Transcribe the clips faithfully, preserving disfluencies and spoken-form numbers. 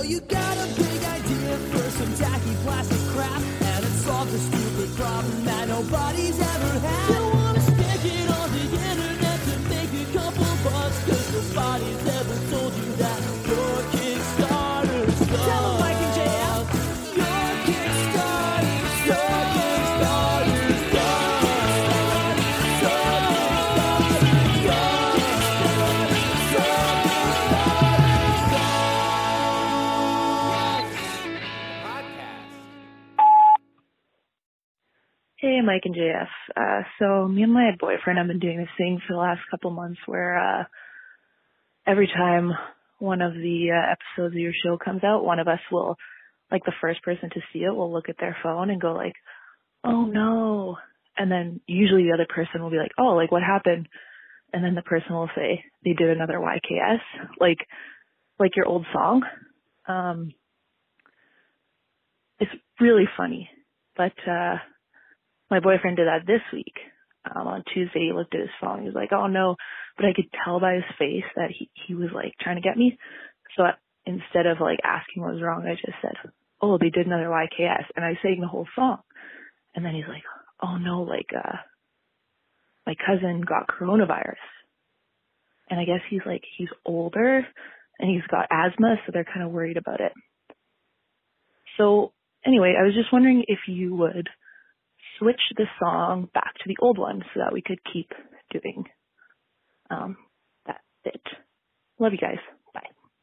you got a big idea for some tacky plastic crap, and it solves a stupid problem that nobody's ever had. You wanna stick it on the internet to make a couple bucks, cause nobody's ever told you that your Kickstarter sucks. Tell them Mike and J F, your Kickstarter sucks. Your Kickstarter sucks. Your Hey, Mike and J F. Uh, so me and my boyfriend have been doing this thing for the last couple months where uh, every time one of the uh, episodes of your show comes out, one of us will, like the first person to see it, will look at their phone and go like, oh no. And then usually the other person will be like, oh, like what happened? And then the person will say they did another Y K S, like like your old song. Um, it's really funny, but uh, my boyfriend did that this week. Um, on Tuesday, he looked at his phone. He was like, oh, no. But I could tell by his face that he, he was, like, trying to get me. So I, instead of, like, asking what was wrong, I just said, oh, they did another Y K S. And I sang the whole song. And then he's like, oh, no, like, uh, my cousin got coronavirus. And I guess he's, like, he's older and he's got asthma, so they're kind of worried about it. So, anyway, I was just wondering if you would switch the song back to the old one so that we could keep doing um, that bit. Love you guys. Bye.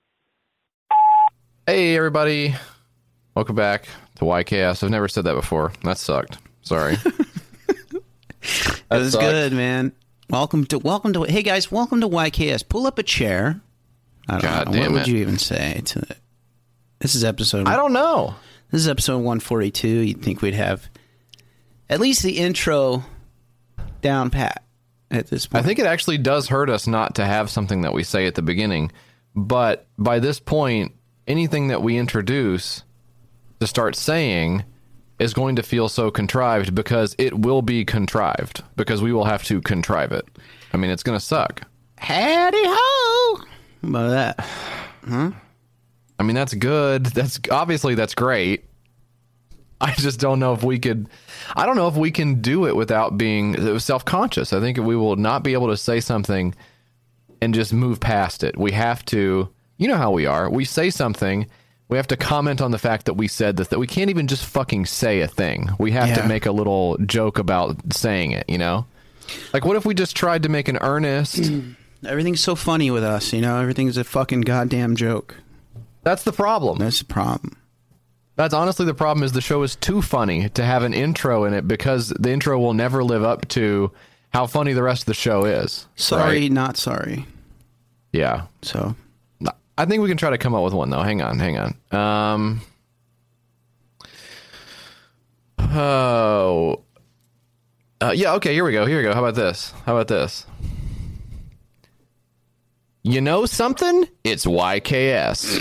Hey, everybody. Welcome back to Y K S. I've never said that before. That sucked. Sorry. That was good, man. Welcome to, welcome to, hey guys, welcome to Y K S. Pull up a chair. I don't God know. damn What would it. you even say to it? This is episode. I don't know. This is episode one forty-two. You'd think we'd have at least the intro down pat at this point. I think it actually does hurt us not to have something that we say at the beginning. But by this point, anything that we introduce to start saying is going to feel so contrived because it will be contrived because we will have to contrive it. I mean, it's going to suck. Howdy ho! How about that? Huh? I mean, that's good. That's obviously that's great. I just don't know if we could. I don't know if we can do it without being self-conscious. I think we will not be able to say something and just move past it. We have to. You know how we are. We say something. We have to comment on the fact that we said this. That we can't even just fucking say a thing. We have Yeah. to make a little joke about saying it. You know, like what if we just tried to make an earnest? Everything's so funny with us, you know? Everything's a fucking goddamn joke. That's the problem. That's the problem. That's honestly the problem is the show is too funny to have an intro in it because the intro will never live up to how funny the rest of the show is. Sorry, right? not sorry. Yeah. So, I think we can try to come up with one though. Hang on, hang on. Um, oh, uh, yeah. Okay, here we go. Here we go. How about this? How about this? You know something? It's Y K S.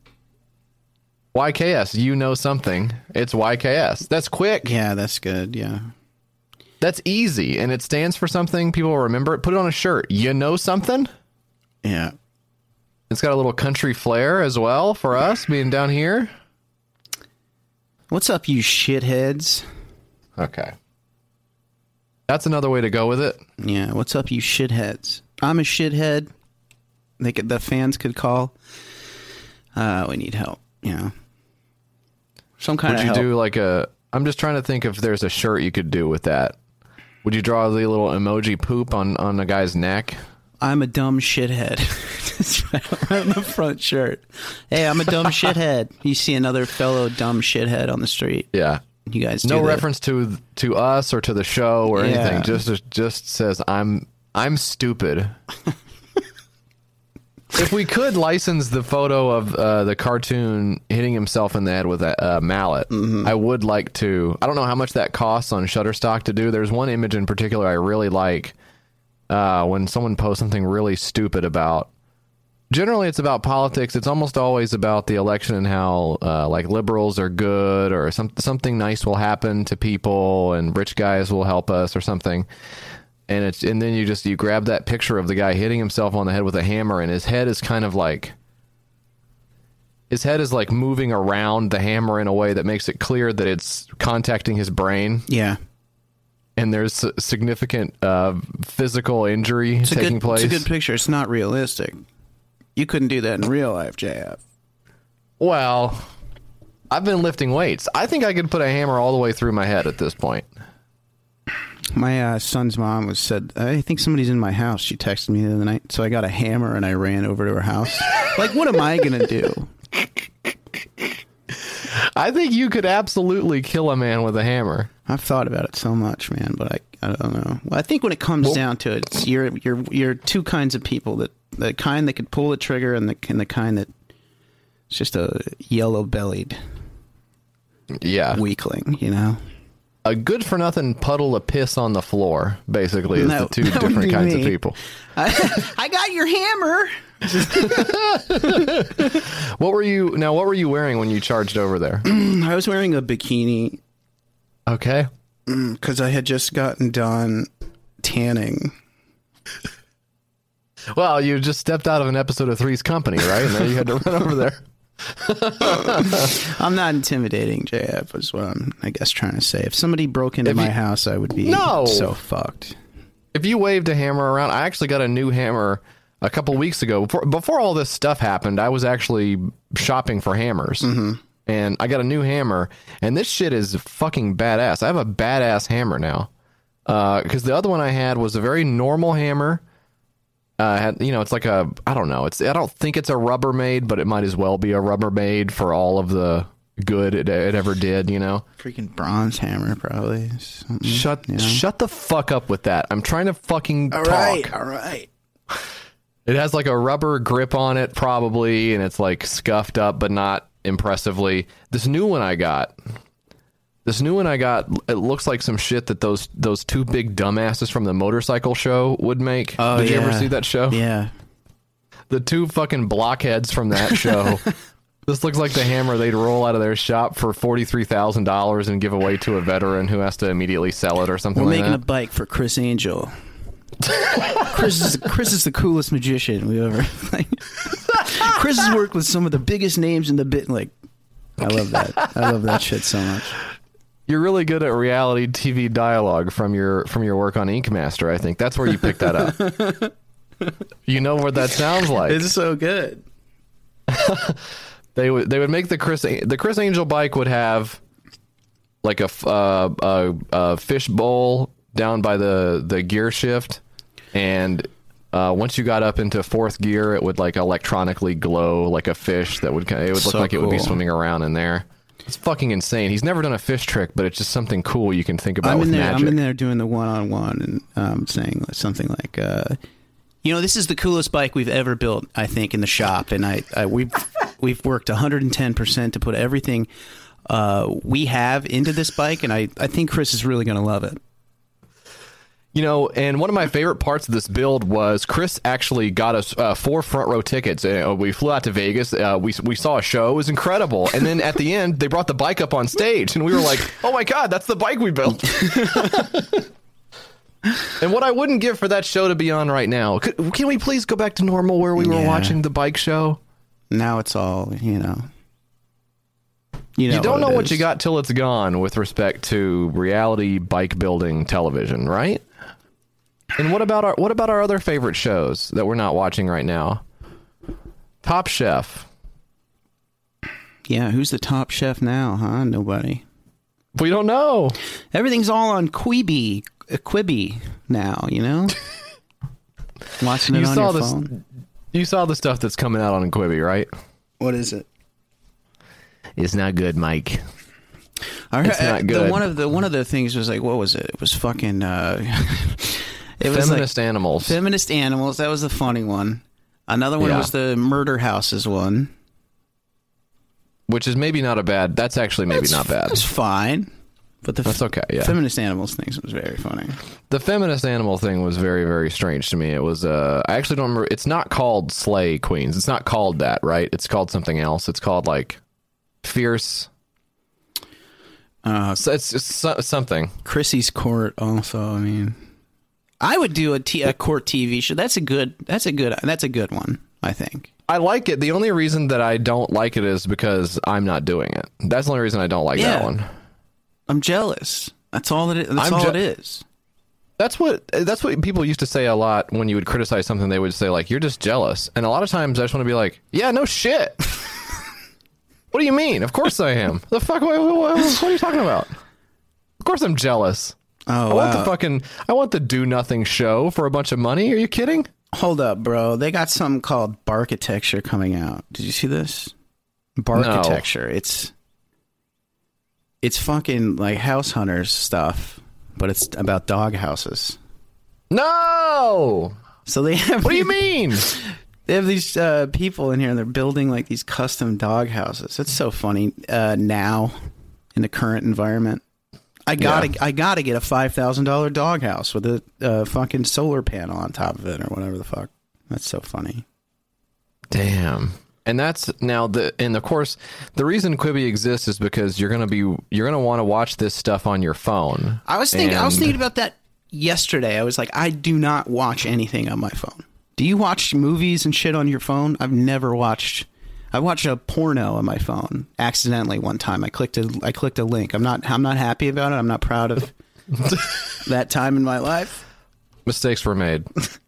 Y K S, you know something. It's Y K S. That's quick. yeah, that's good. Yeah. That's easy. And it stands for something. People will remember it. Put it on a shirt. You know something? Yeah. It's got a little country flair as well for us being down here. What's up, you shitheads? Okay. That's another way to go with it. Yeah, what's up, you shitheads? I'm a shithead. They could, the fans could call. Uh, we need help, you know. Some kind Would of you help. do like a... I'm just trying to think if there's a shirt you could do with that. Would you draw the little emoji poop on, on a guy's neck? I'm a dumb shithead. Just right on the front shirt. Hey, I'm a dumb shithead. You see another fellow dumb shithead on the street. Yeah. You guys do No that. reference to to us or to the show or Yeah. anything. Just just says I'm I'm stupid. If we could license the photo of uh, the cartoon hitting himself in the head with a uh, mallet, Mm-hmm. I would like to. I don't know how much that costs on Shutterstock to do. There's one image in particular I really like uh, when someone posts something really stupid about. Generally, it's about politics. It's almost always about the election and how uh, like liberals are good or some, something nice will happen to people and rich guys will help us or something. And it's and then you just you grab that picture of the guy hitting himself on the head with a hammer, and his head is kind of like his head is like moving around the hammer in a way that makes it clear that it's contacting his brain. Yeah. And there's significant uh, physical injury It's a taking good, place. It's a good picture. It's not realistic. You couldn't do that in real life, J F. Well, I've been lifting weights. I think I could put a hammer all the way through my head at this point. My uh, son's mom was said, I think somebody's in my house. She texted me the other night. So I got a hammer and I ran over to her house. Like, what am I going to do? I think you could absolutely kill a man with a hammer. I've thought about it so much, man, but I I don't know. Well, I think when it comes well, down to it, it's, you're you're you're two kinds of people, that the kind that could pull the trigger and the and the kind that it's just a yellow-bellied yeah weakling, you know. A good-for-nothing puddle of piss on the floor, basically, is no, the two different kinds mean? of people. I, I got your hammer. What were you now? What were you wearing when you charged over there? I was wearing a bikini. Okay. Because I had just gotten done tanning. Well, you just stepped out of an episode of Three's Company, right? And then you had to run over there. I'm not intimidating, J F, is what I'm, I guess, trying to say. If somebody broke into if my you, house, I would be no. so fucked. If you waved a hammer around, I actually got a new hammer a couple weeks ago. Before, before all this stuff happened, I was actually shopping for hammers. Mm-hmm. And I got a new hammer, and this shit is fucking badass. I have a badass hammer now. Because uh, the other one I had was a very normal hammer. Uh, had, you know, it's like a, I don't know. It's I don't think it's a Rubbermaid, but it might as well be a Rubbermaid for all of the good it, it ever did, you know? Freaking bronze hammer, probably. Something, shut you know? Shut the fuck up with that. I'm trying to fucking all talk. Right, all right. It has like a rubber grip on it, probably, and it's like scuffed up, but not impressively. This new one I got, this new one I got, it looks like some shit that those those two big dumbasses from the motorcycle show would make. Oh, Did yeah. you ever see that show? Yeah. The two fucking blockheads from that show. This looks like the hammer they'd roll out of their shop for forty-three thousand dollars and give away to a veteran who has to immediately sell it or something We're like making that. a bike for Chris Angel. Chris is Chris is the coolest magician we ever. Like, Chris has worked with some of the biggest names in the bit. Like, I love that. I love that shit so much. You're really good at reality T V dialogue from your from your work on Ink Master. I think that's where you picked that up. You know what that sounds like. It's so good. They would they would make the Chris the Chris Angel bike would have like a uh, a, a fish bowl down by the the gear shift, and uh, once you got up into fourth gear, it would like electronically glow like a fish that would it would look So like it would be cool. swimming around in there. It's fucking insane. He's never done a fish trick, but it's just something cool you can think about I'm with in there. magic. I'm in there doing the one-on-one and um, saying something like, uh, "You know, this is the coolest bike we've ever built. I think in the shop, and I, I we've we've worked one hundred ten percent to put everything uh, we have into this bike, and I, I think Chris is really going to love it." You know, and one of my favorite parts of this build was Chris actually got us uh, four front row tickets. Uh, we flew out to Vegas. Uh, we we saw a show. It was incredible. And then at the end, they brought the bike up on stage, and we were like, "Oh my god, that's the bike we built!" And what I wouldn't give for that show to be on right now. Could, can we please go back to normal where we were Yeah. watching the bike show? Now it's all, you know. You, know You don't what know it what is. you got till it's gone with respect to reality bike building television, right? And what about our what about our other favorite shows that we're not watching right now? Top Chef. Yeah, who's the top chef now, huh? Nobody. We don't know. Everything's all on Quibi, uh, Quibi now, you know? Watching it You on saw your this. phone. You saw the stuff that's coming out on Quibi, right? What is it? It's not good, Mike. I heard, It's not uh, good. The, one of the one of the things was like, what was it? It was fucking. Uh, it was Feminist like animals. feminist animals. That was the funny one. Another one Yeah. was the murder houses one. Which is maybe not a bad. That's actually maybe That's- not bad. That's fine. But the That's okay, yeah. feminist animals things was very funny. The feminist animal thing was very, very strange to me. It was, uh, I actually don't remember. It's not called Slay Queens. It's not called that, right? It's called something else. It's called like Fierce. Uh, So it's it's so- something. Chrissy's Court also. I mean, I would do a, t- a court T V show. That's a good. That's a good. That's a good one. I think. I like it. The only reason that I don't like it is because I'm not doing it. That's the only reason I don't like Yeah. that one. I'm jealous. That's all it is. That's I'm all je- it is. That's what that's what people used to say a lot when you would criticize something. They would say like, "You're just jealous," and a lot of times I just want to be like, "Yeah, no shit." What do you mean? Of course I am. The fuck? What, what, what are you talking about? Of course I'm jealous. Oh, I want wow. the fucking I want the do nothing show for a bunch of money. Are you kidding? Hold up, bro. They got something called Barkitecture coming out. Did you see this? Barkitecture. It's it's fucking like House Hunters stuff, but it's about dog houses. No. So they have What do you mean? They have these uh, people in here, and they're building like these custom dog houses. It's so funny uh, now in the current environment. I gotta, Yeah. I gotta get a five thousand dollar dog house with a uh, fucking solar panel on top of it, or whatever the fuck. That's so funny. Damn. And that's now the and of course the reason Quibi exists is because you're gonna be you're gonna want to watch this stuff on your phone. I was thinking, I was And- thinking about that yesterday. I was like, I do not watch anything on my phone. Do you watch movies and shit on your phone? I've never watched. I watched a porno on my phone accidentally one time. I clicked a I clicked a link. I'm not I'm not happy about it. I'm not proud of that time in my life. mistakes were made.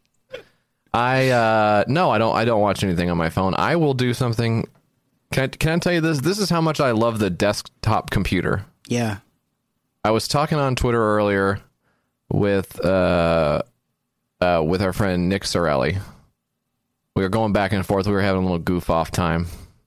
I uh no, I don't I don't watch anything on my phone. I will do something. Can I can I tell you this? This is how much I love the desktop computer. Yeah. I was talking on Twitter earlier with uh uh with our friend Nick Sorelli. We were going back and forth. We were having a little goof off time.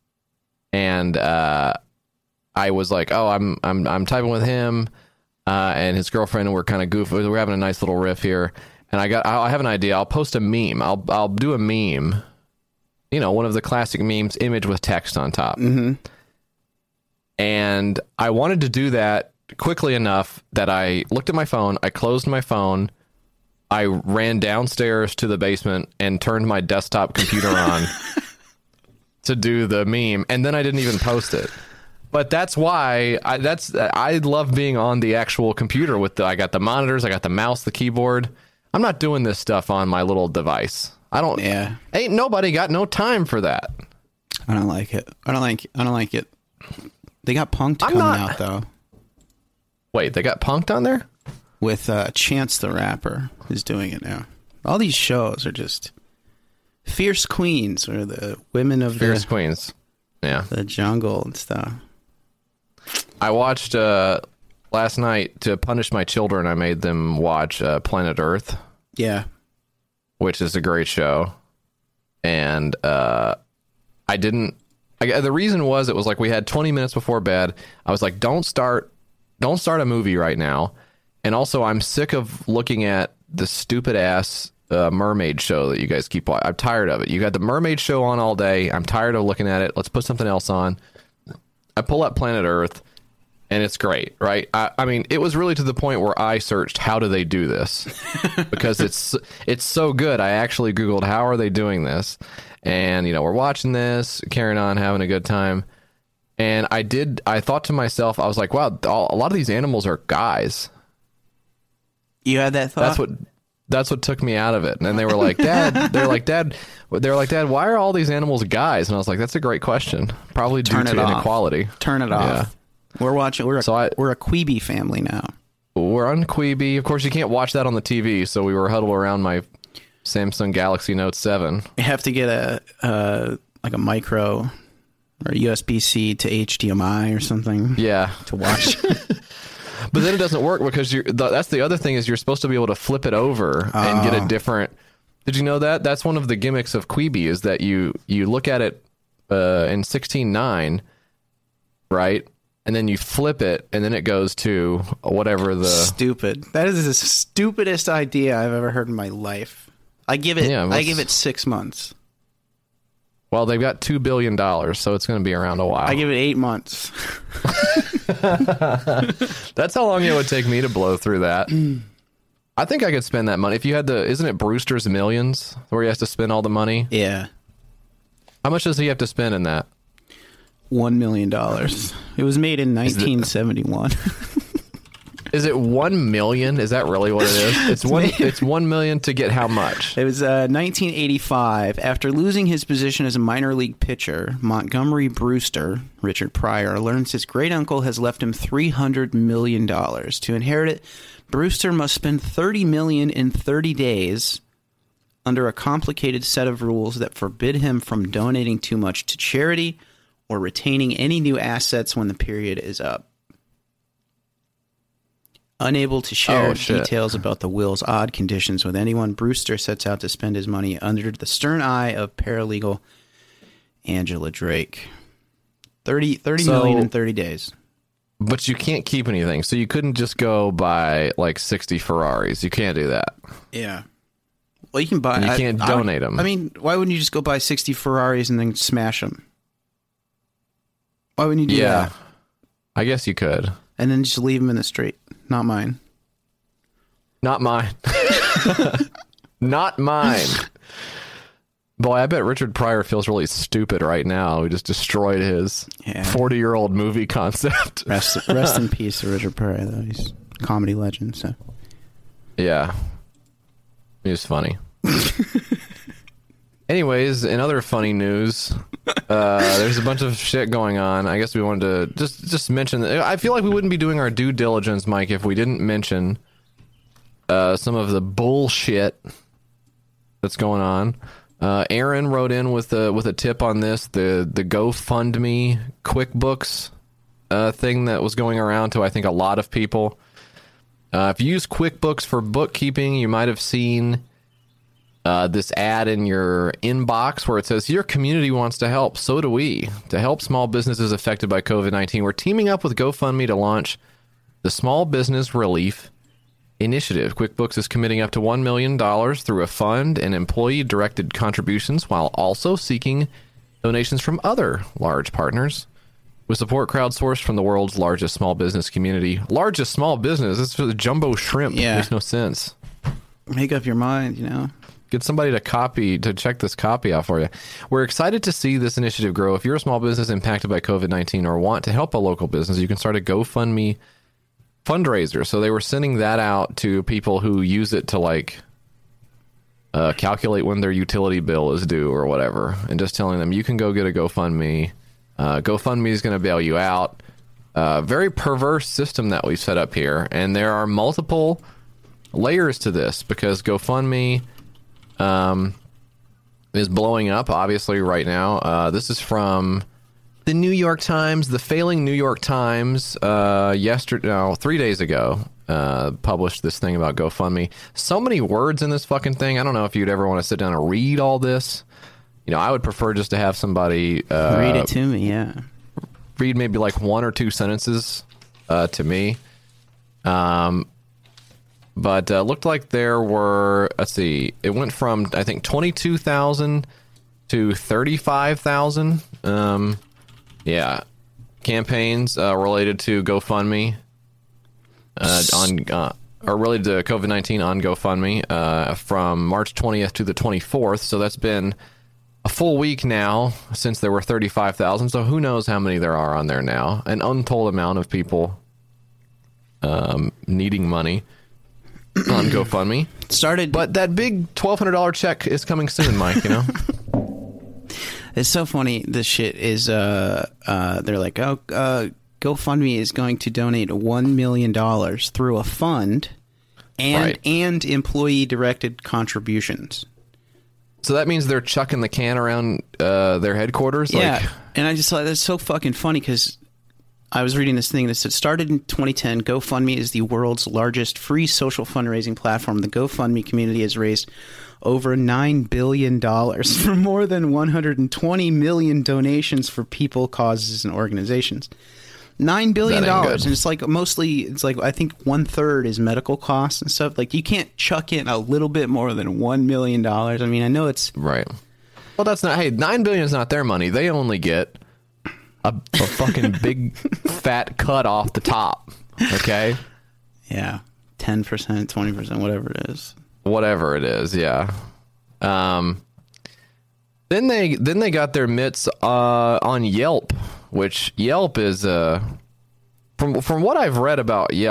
And uh I was like, "Oh, I'm I'm I'm typing with him uh and his girlfriend, and we're kind of goofing. We're having a nice little riff here." And I got I have an idea. I'll post a meme. I'll I'll do a meme. You know, one of the classic memes, image with text on top. Mm-hmm. And I wanted to do that quickly enough that I looked at my phone, I closed my phone, I ran downstairs to the basement and turned my desktop computer on to do the meme, and then I didn't even post it. But that's why I that's I love being on the actual computer with the I got the monitors, I got the mouse, the keyboard. I'm not doing this stuff on my little device. I don't Yeah. Ain't nobody got no time for that. I don't like it. I don't like I don't like it. They got Punked I'm coming not- out though. Wait, they got Punked on there? With uh, Chance the Rapper who's doing it now. All these shows are just Fierce Queens, or the women of Fierce the, Queens. Yeah. the jungle and stuff. I watched uh, last night to punish my children. I made them watch uh, Planet Earth, Yeah. which is a great show. And uh, I didn't. I, the reason was it was like we had twenty minutes before bed. I was like, don't start, don't start a movie right now. And also, I'm sick of looking at the stupid ass uh, mermaid show that you guys keep watching. I'm tired of it. You got the mermaid show on all day. I'm tired of looking at it. Let's put something else on. I pull up Planet Earth. And it's great, right? I, I mean, it was really to the point where I searched, how do they do this? Because it's it's so good. I actually Googled, how are they doing this? And, you know, we're watching this, carrying on, having a good time. And I did, I thought to myself, I was like, wow, all, a lot of these animals are guys. You had that thought? That's what that's what took me out of it. And then they were like, Dad, they're like, Dad, they're like, Dad, why are all these animals guys? And I was like, that's a great question. Probably due Turn it to off. inequality. Turn it off. Yeah. We're watching. We're a, So I- we're a Quibi family now. We're on Quibi. Of course, you can't watch that on the T V, so we were huddled around my Samsung Galaxy Note seven. You have to get a uh, like a micro or U S B C to H D M I or something Yeah. to watch. But then it doesn't work because you're, the, that's the other thing is you're supposed to be able to flip it over and get a Oh. different... Did you know that? That's one of the gimmicks of Quibi is that you, you look at it uh, in sixteen nine, right? And then you flip it, and then it goes to whatever the... Stupid. That is the stupidest idea I've ever heard in my life. I give it. Yeah, I what's- give it six months. Well, they've got two billion dollars, so it's going to be around a while. I give it eight months. That's how long it would take me to blow through that. I think I could spend that money. If you had the... Isn't it Brewster's Millions, where he has to spend all the money? Yeah, How much does he have to spend in that? one million dollars. It was made in nineteen seventy-one. Is it one million? Is that really what it is? It's one. It's one million to get how much? It was uh, nineteen eighty-five. After losing his position as a minor league pitcher, Montgomery Brewster, Richard Pryor, learns his great uncle has left him three hundred million dollars. To inherit it, Brewster must spend thirty million dollars in thirty days under a complicated set of rules that forbid him from donating too much to charity or retaining any new assets when the period is up. Unable to share Oh, shit. details about the will's odd conditions with anyone, Brewster sets out to spend his money under the stern eye of paralegal Angela Drake. thirty, thirty So- million in thirty days. But you can't keep anything, so you couldn't just go buy like sixty Ferraris. You can't do that. Yeah. Well, you can buy. You I- can't I donate would- 'em. I mean, why wouldn't you just go buy sixty Ferraris and then smash them? Why wouldn't you do Yeah, that? I guess you could. And then just leave them in the street. Not mine. Not mine. Not mine. Boy, I bet Richard Pryor feels really stupid right now. We just destroyed his Yeah. forty-year-old movie concept. Rest, rest in peace to Richard Pryor, though. He's a comedy legend, so. Yeah. He was funny. Anyways, in other funny news, uh, there's a bunch of shit going on. I guess we wanted to just just mention that. I feel like we wouldn't be doing our due diligence, Mike, if we didn't mention uh, some of the bullshit that's going on. Uh, Aaron wrote in with a with a tip on this, the the GoFundMe QuickBooks uh, thing that was going around to I think a lot of people. Uh, if you use QuickBooks for bookkeeping, you might have seen uh, this ad in your inbox where it says, your community wants to help. So do we. To help small businesses affected by COVID nineteen, we're teaming up with GoFundMe to launch the Small Business Relief Initiative. QuickBooks is committing up to one million dollars through a fund and employee-directed contributions while also seeking donations from other large partners. With support crowdsourced from the world's largest small business community. Largest small business? It's for the jumbo shrimp. Yeah. Makes no sense. Make up your mind, you know? Get somebody to copy, to check this copy out for you. We're excited to see this initiative grow. If you're a small business impacted by COVID nineteen or want to help a local business, you can start a GoFundMe fundraiser. So they were sending that out to people who use it to like uh, calculate when their utility bill is due or whatever, and just telling them you can go get a GoFundMe. Uh, GoFundMe is going to bail you out. Uh, very perverse system that we've set up here, and there are multiple layers to this because GoFundMe um, is blowing up, obviously, right now. Uh, this is from the New York Times, the failing New York Times, uh, yesterday, no, three days ago, uh, published this thing about GoFundMe. So many words in this fucking thing. I don't know if you'd ever want to sit down and read all this. You know, I would prefer just to have somebody uh, Read it to me, yeah. read maybe like one or two sentences uh, to me. Um, but uh, looked like there were, let's see, it went from, I think, twenty-two thousand to thirty-five thousand. Um, yeah, campaigns uh, related to GoFundMe uh, on uh, or related to COVID nineteen on GoFundMe uh, from March twentieth to the twenty-fourth. So that's been a full week now since there were thirty-five thousand. So who knows how many there are on there now? An untold amount of people um, needing money on GoFundMe. Started, But that big twelve hundred dollars check is coming soon, Mike, you know? it's so funny. This shit is, uh, uh, they're like, oh, uh, GoFundMe is going to donate one million dollars through a fund and, Right. and employee directed contributions. So that means they're chucking the can around uh, their headquarters? Yeah, Like, and I just thought that's so fucking funny because I was reading this thing that said, started in twenty ten, GoFundMe is the world's largest free social fundraising platform. The GoFundMe community has raised over nine billion dollars for more than one hundred twenty million donations for people, causes, and organizations. Nine billion That ain't dollars, good. and it's like mostly, it's like I think one third is medical costs and stuff. Like you can't chuck in a little bit more than one million dollars. I mean, I know it's right. Well, that's not, hey, nine billion dollars is not their money. They only get a, a fucking big fat cut off the top. Okay? yeah, ten percent, twenty percent, whatever it is. Whatever it is, yeah. Um, then they then they got their mitts uh, on Yelp, which Yelp is uh, from from what I've read about Yelp,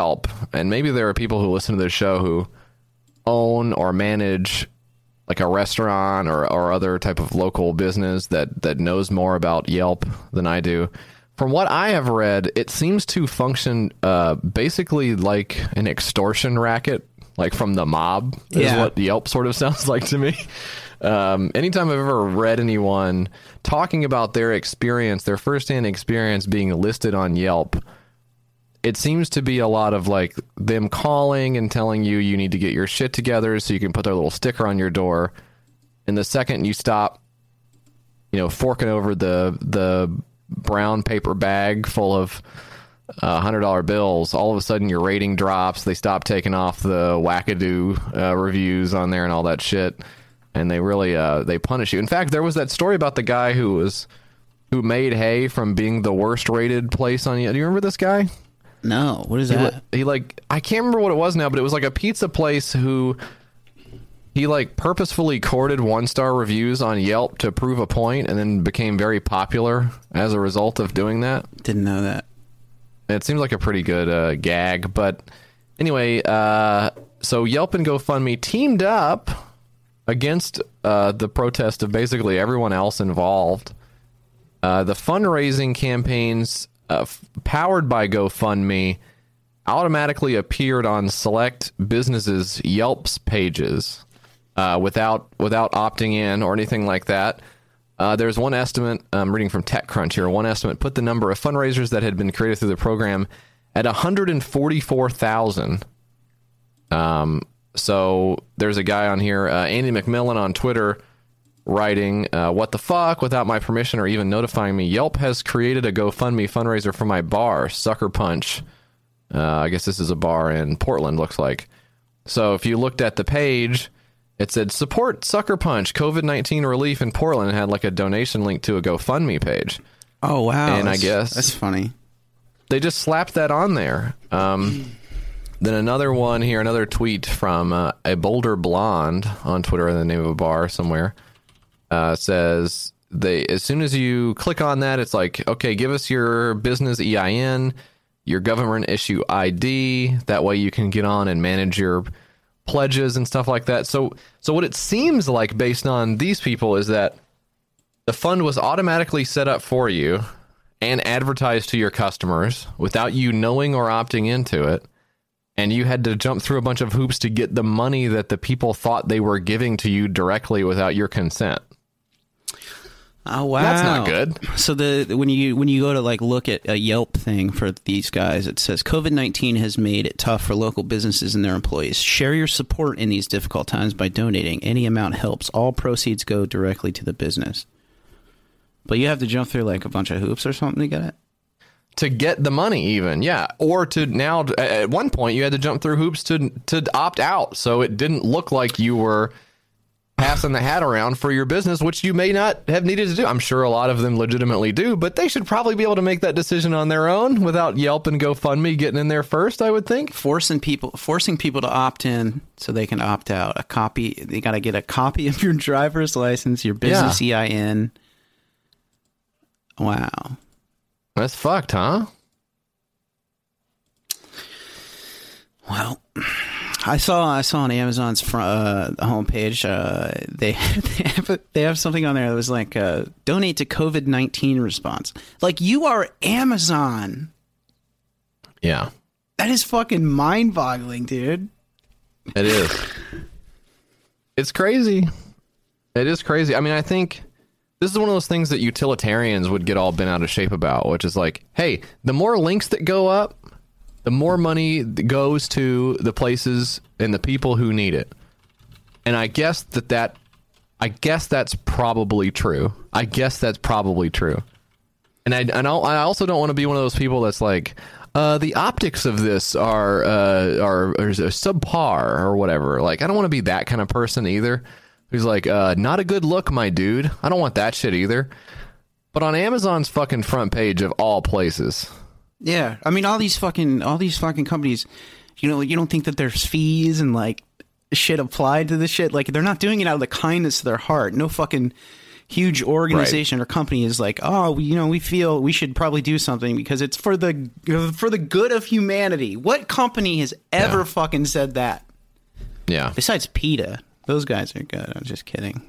and maybe there are people who listen to this show who own or manage like a restaurant or, or other type of local business that, that knows more about Yelp than I do. From what I have read, it seems to function uh, basically like an extortion racket, like from the mob, is Yeah. what Yelp sort of sounds like to me. Um, anytime I've ever read anyone talking about their experience, their firsthand experience being listed on Yelp, it seems to be a lot of like them calling and telling you you need to get your shit together so you can put their little sticker on your door. And the second you stop, you know, forking over the the brown paper bag full of uh, one hundred dollar bills, all of a sudden your rating drops. They stop taking off the wackadoo uh, reviews on there and all that shit. And they really uh, they punish you. In fact, there was that story about the guy who was who made hay from being the worst rated place on. Do you remember this guy? No, what is He, that? li- he like I can't remember what it was now, but it was like a pizza place who he like purposefully courted one star reviews on Yelp to prove a point, and then became very popular as a result of doing that. Didn't know that. It seems like a pretty good uh, gag, but anyway, uh, so Yelp and GoFundMe teamed up against uh, the protest of basically everyone else involved. Uh, the fundraising campaigns uh, f- powered by GoFundMe automatically appeared on select businesses' Yelp's pages uh, without without opting in or anything like that. Uh, there's one estimate, I'm reading from TechCrunch here, one estimate put the number of fundraisers that had been created through the program at one hundred forty-four thousand. Um, so there's a guy on here, uh, Andy McMillan on Twitter, writing, uh, what the fuck, without my permission or even notifying me, Yelp has created a GoFundMe fundraiser for my bar, Sucker Punch. Uh, I guess this is a bar in Portland, looks like. So if you looked at the page, it said, support Sucker Punch, COVID nineteen relief in Portland, and had like a donation link to a GoFundMe page. Oh, wow. And I That's- guess- That's funny. They just slapped that on there. Um, then another one here, another tweet from uh, a Boulder Blonde on Twitter, in the name of a bar somewhere, uh, says they as soon as you click on that, it's like, okay, give us your business E I N, your government issue I D. That way you can get on and manage your pledges and stuff like that. So, so what it seems like based on these people is that the fund was automatically set up for you and advertised to your customers without you knowing or opting into it. And you had to jump through a bunch of hoops to get the money that the people thought they were giving to you directly without your consent. Oh, wow. That's not good. So the when you when you go to like look at a Yelp thing for these guys, it says COVID nineteen has made it tough for local businesses and their employees. Share your support in these difficult times by donating. Any amount helps. All proceeds go directly to the business. But you have to jump through like a bunch of hoops or something to get it? To get the money even, yeah. Or to now, at one point, you had to jump through hoops to to opt out. So it didn't look like you were passing the hat around for your business, which you may not have needed to do. I'm sure a lot of them legitimately do, but they should probably be able to make that decision on their own without Yelp and GoFundMe getting in there first, I would think. Forcing people forcing people to opt in so they can opt out. A copy, you got to get a copy of your driver's license, your business E I N. Wow. That's fucked, huh? Well, I saw I saw on Amazon's front, uh, homepage uh, they they have, a, they have something on there that was like uh, donate to COVID nineteen response. Like, you are Amazon. Yeah, That is fucking mind boggling, dude. it is. It's crazy. It is crazy. I mean, I think this is one of those things that utilitarians would get all bent out of shape about, which is like, hey, the more links that go up, the more money goes to the places and the people who need it. And I guess that that, I guess that's probably true. I guess that's probably true. And I, and I'll, I also don't want to be one of those people that's like, uh, the optics of this are, uh, are, are subpar or whatever. Like, I don't want to be that kind of person either. Who's like, uh, not a good look, my dude. I don't want that shit either. But on Amazon's fucking front page of all places. Yeah, I mean, all these fucking all these fucking companies, you know, you don't think that there's fees and like shit applied to this shit? Like, they're not doing it out of the kindness of their heart. No fucking, huge organization right. or company is like, oh, you know, we feel we should probably do something because it's for the for the good of humanity. What company has ever yeah. fucking said that? Yeah. Besides PETA. Those guys are good. I'm just kidding.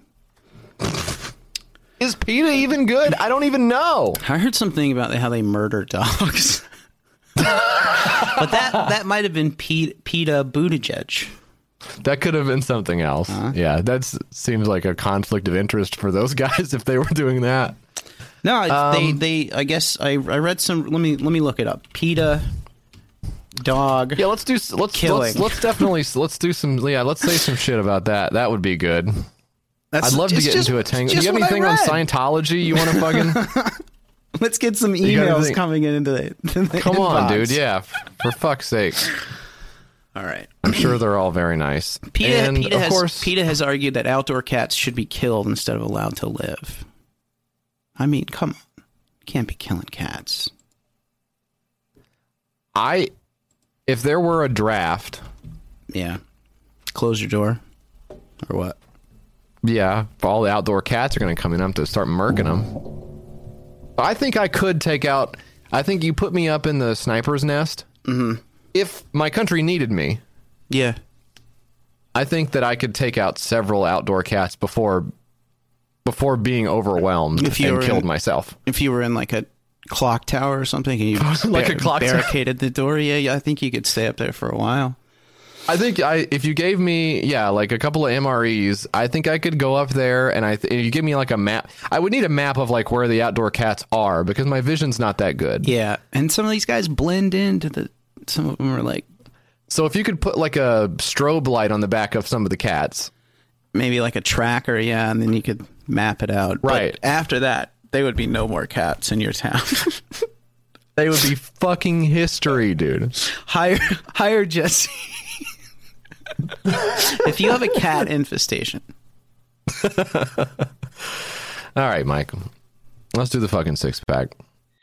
Is PETA even good? I don't even know. I heard something about how they murder dogs. But that that might have been PETA, PETA Buttigieg. That could have been something else. Uh-huh. Yeah, that seems like a conflict of interest for those guys if they were doing that. No, um, they they. I guess I I read some. Let me let me look it up. PETA dog. Yeah, let's do let's killing. let's, let's definitely let's do some. Yeah, let's say some shit about that. That would be good. That's, I'd love to get just, into a tangle. Do you have anything on Scientology you want to fucking? Let's get some emails coming in into the, into the Come inbox. on, dude. Yeah, for fuck's sake. All right. I'm sure they're all very nice. PETA, and PETA, of has, course, PETA has argued that outdoor cats should be killed instead of allowed to live. I mean, come on. You can't be killing cats. I, if there were a draft. Yeah. Close your door. Or what? Yeah. All the outdoor cats are going to come in. I'm to start murking them. I think I could take out. I think you put me up in the sniper's nest. Mm-hmm. If my country needed me, yeah, I think that I could take out several outdoor cats before before being overwhelmed if you and killed in, myself. If you were in like a clock tower or something and you like bar- a clock barricaded tower. the door, yeah, I think you could stay up there for a while. I think I if you gave me yeah like a couple of M R Es, I think I could go up there and I th- if you give me like a map. I would need a map of like where the outdoor cats are because my vision's not that good. Yeah, and some of these guys blend into the. Some of them are like... So if you could put like a strobe light on the back of some of the cats. Maybe like a tracker, yeah, and then you could map it out. Right. But after that, there would be no more cats in your town. They would be fucking history, dude. Hire, hire Jesse. If you have a cat infestation. All right, Mike. Let's do the fucking six-pack.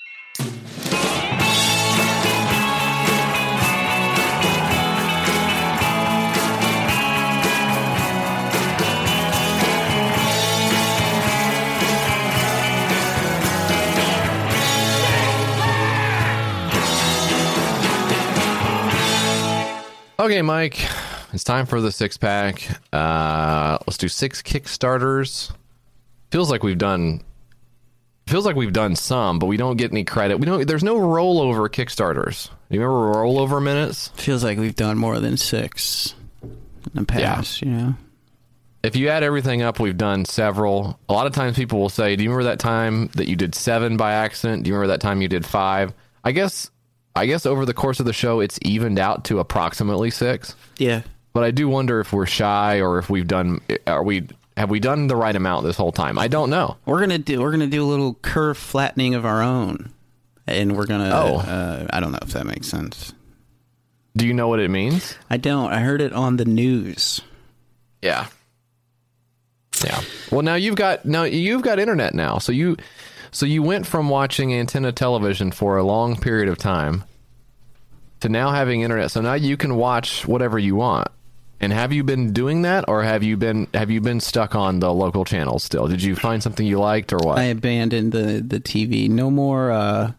Okay, Mike, it's time for the six pack. Uh, let's do six Kickstarters. Feels like we've done. Feels like we've done some, but we don't get any credit. We don't. There's no rollover Kickstarters. Do you remember rollover minutes? Feels like we've done more than six in the past. Yeah. You know. If you add everything up, we've done several. A lot of times people will say, "Do you remember that time that you did seven by accident? Do you remember that time you did five?" I guess. I guess over the course of the show, it's evened out to approximately six. Yeah. But I do wonder if we're shy or if we've done, are we, have we done the right amount this whole time? I don't know. We're going to do, we're going to do a little curve flattening of our own. And we're going to, oh. uh, I don't know if that makes sense. Do you know what it means? I don't. I heard it on the news. Yeah. Yeah. Well, now you've got, now you've got internet now. So you, so you went from watching antenna television for a long period of time to now having internet. So now you can watch whatever you want. And have you been doing that, or have you been have you been stuck on the local channels still? Did you find something you liked, or what? I abandoned the, the T V. No more. Uh,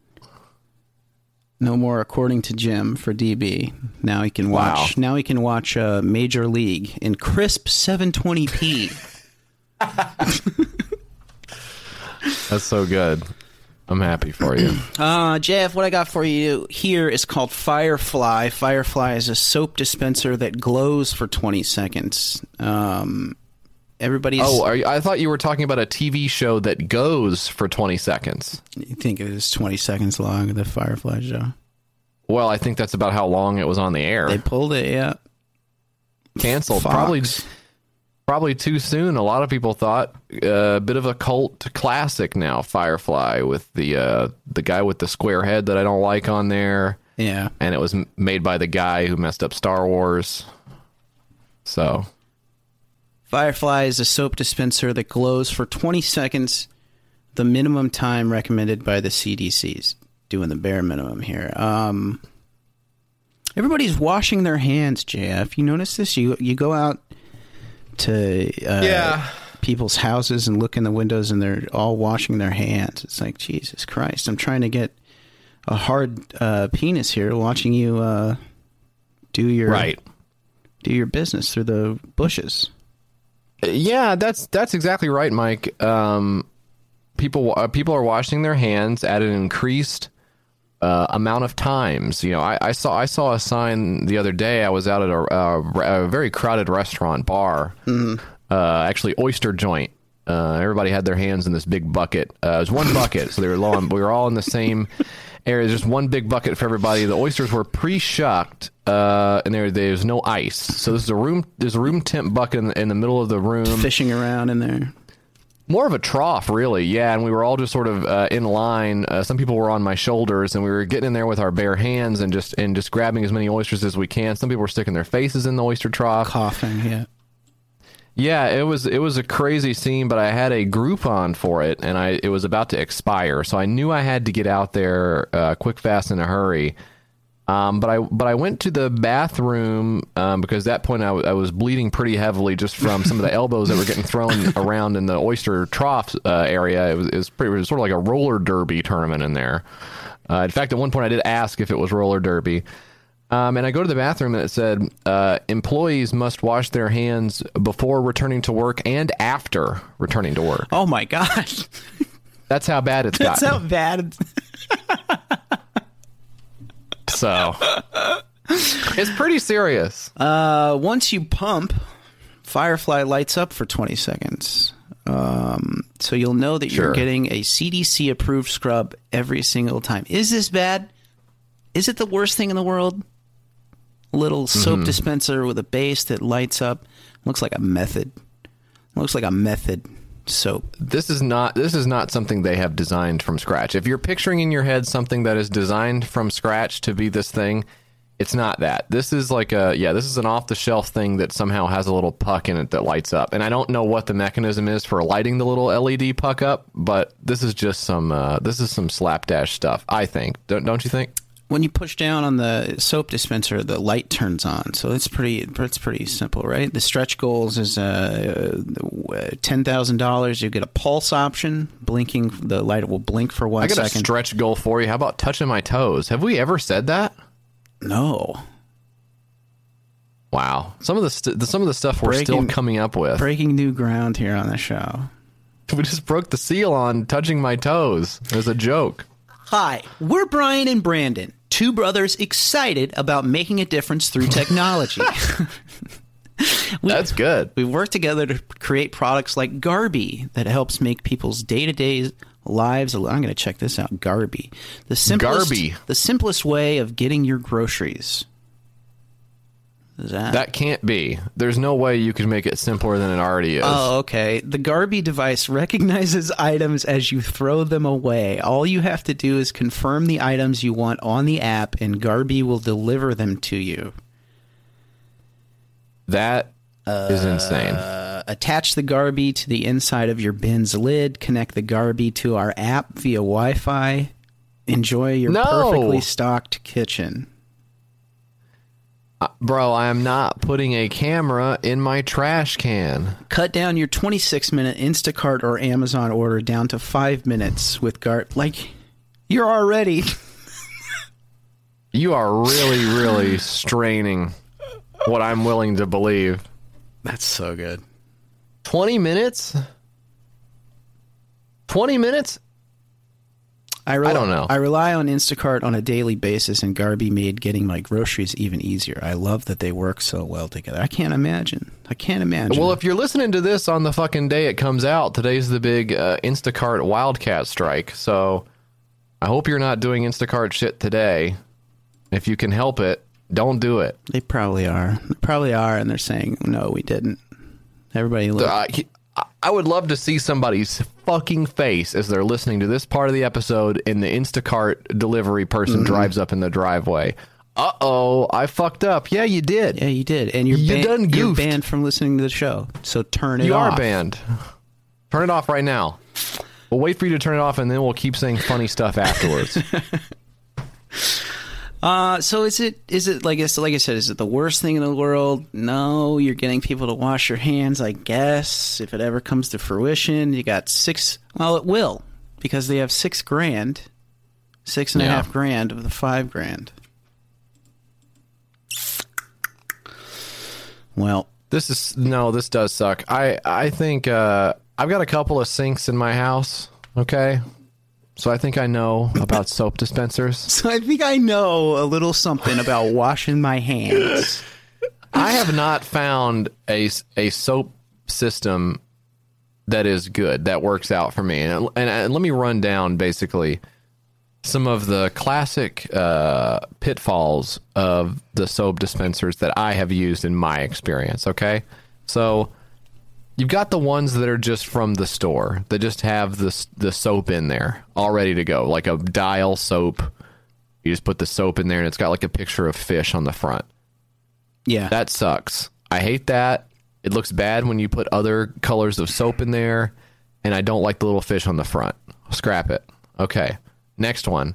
no more. According to Jim for D B, now he can watch. Wow. Now he can watch uh, Major League in crisp seven twenty p. That's so good. I'm happy for you. Uh, Jeff, what I got for you here is called Firefly. Firefly is a soap dispenser that glows for twenty seconds. Um, everybody's... Oh, are you, I thought you were talking about a T V show that goes for twenty seconds. You think it is twenty seconds long, the Firefly show? Well, I think that's about how long it was on the air. They pulled it, yeah. Canceled. Fox. Probably probably too soon. A lot of people thought uh, a bit of a cult classic now, Firefly, with the uh, the guy with the square head that I don't like on there. Yeah. And it was m- made by the guy who messed up Star Wars. So... Firefly is a soap dispenser that glows for twenty seconds, the minimum time recommended by the C D C's. Doing the bare minimum here. Um, everybody's washing their hands, J F. You notice this? You you go out to uh, yeah. people's houses and look in the windows and they're all washing their hands. It's like, Jesus Christ, I'm trying to get a hard uh, penis here watching you uh, do your right. do your business through the bushes. Yeah, that's that's exactly right, Mike. Um, people uh, people are washing their hands at an increased uh, amount of times. You know, I, I saw I saw a sign the other day. I was out at a, a, a very crowded restaurant bar, mm-hmm. uh, actually oyster joint. Uh, everybody had their hands in this big bucket. Uh, it was one bucket, so they were low. On, we were all in the same area. Just one big bucket for everybody. The oysters were pre-shucked, uh, and there there's no ice. So this is a room. There's a room temp bucket in the, in the middle of the room, fishing around in there. More of a trough, really. Yeah, and we were all just sort of uh, in line. Uh, some people were on my shoulders, and we were getting in there with our bare hands and just and just grabbing as many oysters as we can. Some people were sticking their faces in the oyster trough, coughing. Yeah. Yeah, it was it was a crazy scene, but I had a Groupon for it, and I it was about to expire, so I knew I had to get out there uh, quick, fast, in a hurry. Um, but I but I went to the bathroom um, because at that point I, w- I was bleeding pretty heavily just from some of the elbows that were getting thrown around in the oyster trough uh, area. It was it was, pretty, it was sort of like a roller derby tournament in there. Uh, in fact, at one point I did ask if it was roller derby. Um, and I go to the bathroom and it said, uh, employees must wash their hands before returning to work and after returning to work. Oh, my gosh. That's how bad it's That's gotten. how bad it's... So, it's pretty serious. Uh, once you pump, Firefly lights up for twenty seconds. Um, so you'll know that Sure. you're getting a C D C-approved scrub every single time. Is this bad? Is it the worst thing in the world? A little soap Mm-hmm. dispenser with a base that lights up. Looks like a method. Looks like a method soap. This is not this is not something they have designed from scratch. If you're picturing in your head something that is designed from scratch to be this thing, it's not that. This is like a yeah, this is an off-the-shelf thing that somehow has a little puck in it that lights up. And I don't know what the mechanism is for lighting the little L E D puck up, but this is just some uh, this is some slapdash stuff, I think. Don't don't you think? When you push down on the soap dispenser, the light turns on. So it's pretty it's pretty simple, right? The stretch goals is uh, ten thousand dollars. You get a pulse option. Blinking, the light will blink for one I got second. a stretch goal for you. How about touching my toes? Have we ever said that? No. Wow. Some of the st- some of the stuff we're Breaking- still coming up with. Breaking new ground here on the show. We just broke the seal on touching my toes. It was a joke. Hi, we're Brian and Brandon, two brothers excited about making a difference through technology. we, That's good. We work together to create products like Garby that helps make people's day-to-day lives. I'm going to check this out. Garby, the simplest, Garby. the simplest way of getting your groceries. Is that? That can't be. There's no way you could make it simpler than it already is. Oh, okay. The Garby device recognizes items as you throw them away. All you have to do is confirm the items you want on the app, and Garby will deliver them to you. That is insane. Uh, attach the Garby to the inside of your bin's lid. Connect the Garby to our app via Wi-Fi. Enjoy your No. perfectly stocked kitchen. Uh, bro, I am not putting a camera in my trash can. Cut down your twenty-six minute Instacart or Amazon order down to five minutes with Garby. Like, you're already... You are really, really straining what I'm willing to believe. That's so good. twenty minutes? twenty minutes? I, rely, I don't know. I rely on Instacart on a daily basis, and Garby made getting my groceries even easier. I love that they work so well together. I can't imagine. I can't imagine. Well, if you're listening to this on the fucking day it comes out, today's the big uh, Instacart Wildcat strike. So I hope you're not doing Instacart shit today. If you can help it, don't do it. They probably are. They probably are, and they're saying, no, we didn't. Everybody look. Uh, he- I would love to see somebody's fucking face as they're listening to this part of the episode and the Instacart delivery person Mm-hmm. drives up in the driveway. Uh-oh, I fucked up. Yeah, you did. Yeah, you did. And you're, You ban- done you're goofed. banned from listening to the show. So turn it You off. are banned. Turn it off right now. We'll wait for you to turn it off, and then we'll keep saying funny stuff afterwards. Uh, so is it is it like I s- like I said, is it the worst thing in the world? No, you're getting people to wash your hands, I guess. If it ever comes to fruition, you got six. Well, it will because they have six grand, six and a Yeah. half grand of the five grand. Well, This is no, this does suck. I I think uh, I've got a couple of sinks in my house. Okay, so I think I know about soap dispensers. so I think I know a little something about washing my hands. I have not found a a soap system that is good that works out for me. And, and, and let me run down basically some of the classic uh, pitfalls of the soap dispensers that I have used in my experience. Okay, so you've got the ones that are just from the store. They just have the the soap in there all ready to go, like a Dial soap. You just put the soap in there, and it's got like a picture of fish on the front. Yeah, That sucks. I hate that. It looks bad when you put other colors of soap in there, and I don't like the little fish on the front. Scrap it. Okay. Next one.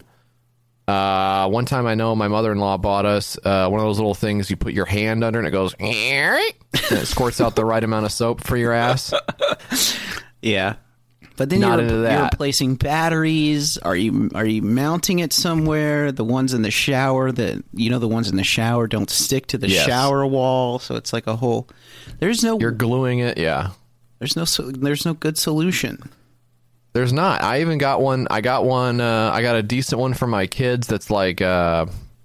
Uh, one time I know my mother-in-law bought us uh, one of those little things you put your hand under and it goes, and it squirts out the right amount of soap for your ass. yeah. But then Not you're, into you're that. replacing batteries. Are you are you mounting it somewhere? The ones in the shower that you know the ones in the shower don't stick to the Yes. shower wall, so it's like a whole. There's no You're gluing it. Yeah. there's no so- there's no good solution. There's not. I even got one. I got one. Uh, I got a decent one for my kids. That's like, uh,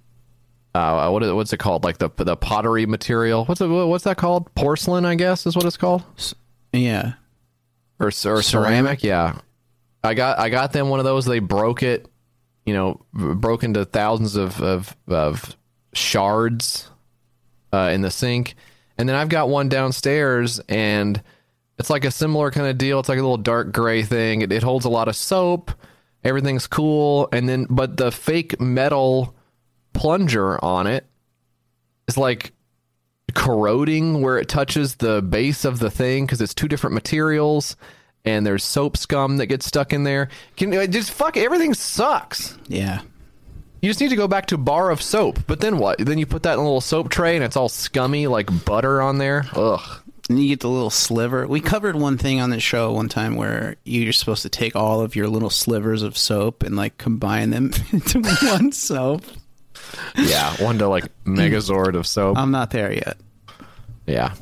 uh, what is what's it called? Like the the pottery material. What's it? What's that called? Porcelain, I guess, is what it's called. Yeah. Or, or ceramic. Ceramic? Yeah. I got I got them one of those. They broke it. You know, broke into thousands of of, of shards uh, in the sink. And then I've got one downstairs, and it's like a similar kind of deal. It's like a little dark gray thing. It, it holds a lot of soap. Everything's cool. And then, but the fake metal plunger on it is like corroding where it touches the base of the thing because it's two different materials, and there's soap scum that gets stuck in there. Can uh, just fuck everything sucks. Yeah. You just need to go back to bar of soap. But then what? Then you put that in a little soap tray and it's all scummy like butter on there. Ugh. And you get the little sliver. We covered one thing on the show one time where you're supposed to take all of your little slivers of soap and like combine them into one soap. Yeah, one to like Megazord of soap. I'm not there yet. Yeah.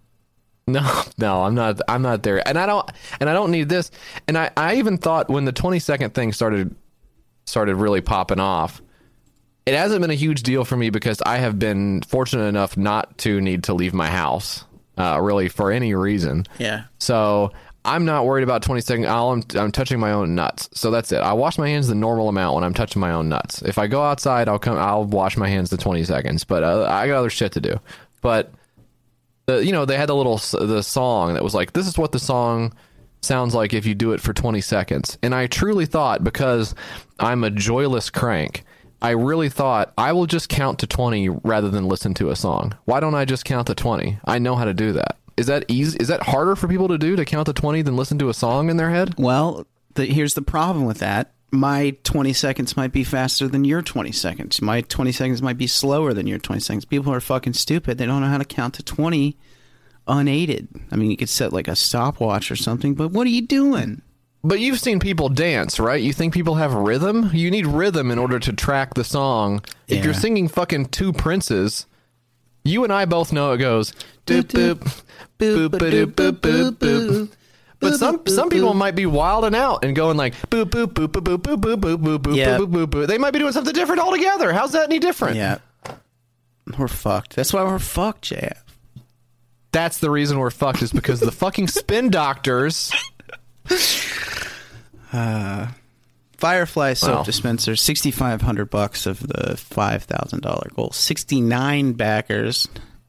No, no, I'm not. I'm not there, and I don't. And I don't need this. And I, I even thought when the twenty second thing started, started really popping off, it hasn't been a huge deal for me because I have been fortunate enough not to need to leave my house, uh, really for any reason. Yeah. So I'm not worried about twenty second. All I'm, I'm touching my own nuts. So that's it. I wash my hands the normal amount when I'm touching my own nuts. If I go outside, I'll come. I'll wash my hands the twenty seconds. But uh, I got other shit to do. But the, you know, they had the little the song that was like, this is what the song sounds like if you do it for twenty seconds. And I truly thought, because I'm a joyless crank, I really thought I will just count to twenty rather than listen to a song. Why don't I just count to twenty? I know how to do that. Is that easy? Is that harder for people to do, to count to twenty than listen to a song in their head? Well, the, here's the problem with that. My twenty seconds might be faster than your twenty seconds. My twenty seconds might be slower than your twenty seconds. People are fucking stupid. They don't know how to count to twenty unaided. I mean, you could set like a stopwatch or something, but what are you doing? But you've seen people dance, right? You think people have rhythm? You need rhythm in order to track the song. Yeah. If you're singing fucking Two Princes, you and I both know it goes doop boop boop boop boop boop boop. But some some people might be wilding out and going like boop boop boop boop boop boop boop boop boop boop Yeah. boop boop boop. They might be doing something different altogether. How's that any different? Yeah. We're fucked. That's why we're fucked, J F. That's the reason we're fucked, is because the fucking spin doctors. Firefly soap Wow. dispenser, sixty-five hundred bucks of the five thousand dollars goal. sixty-nine backers.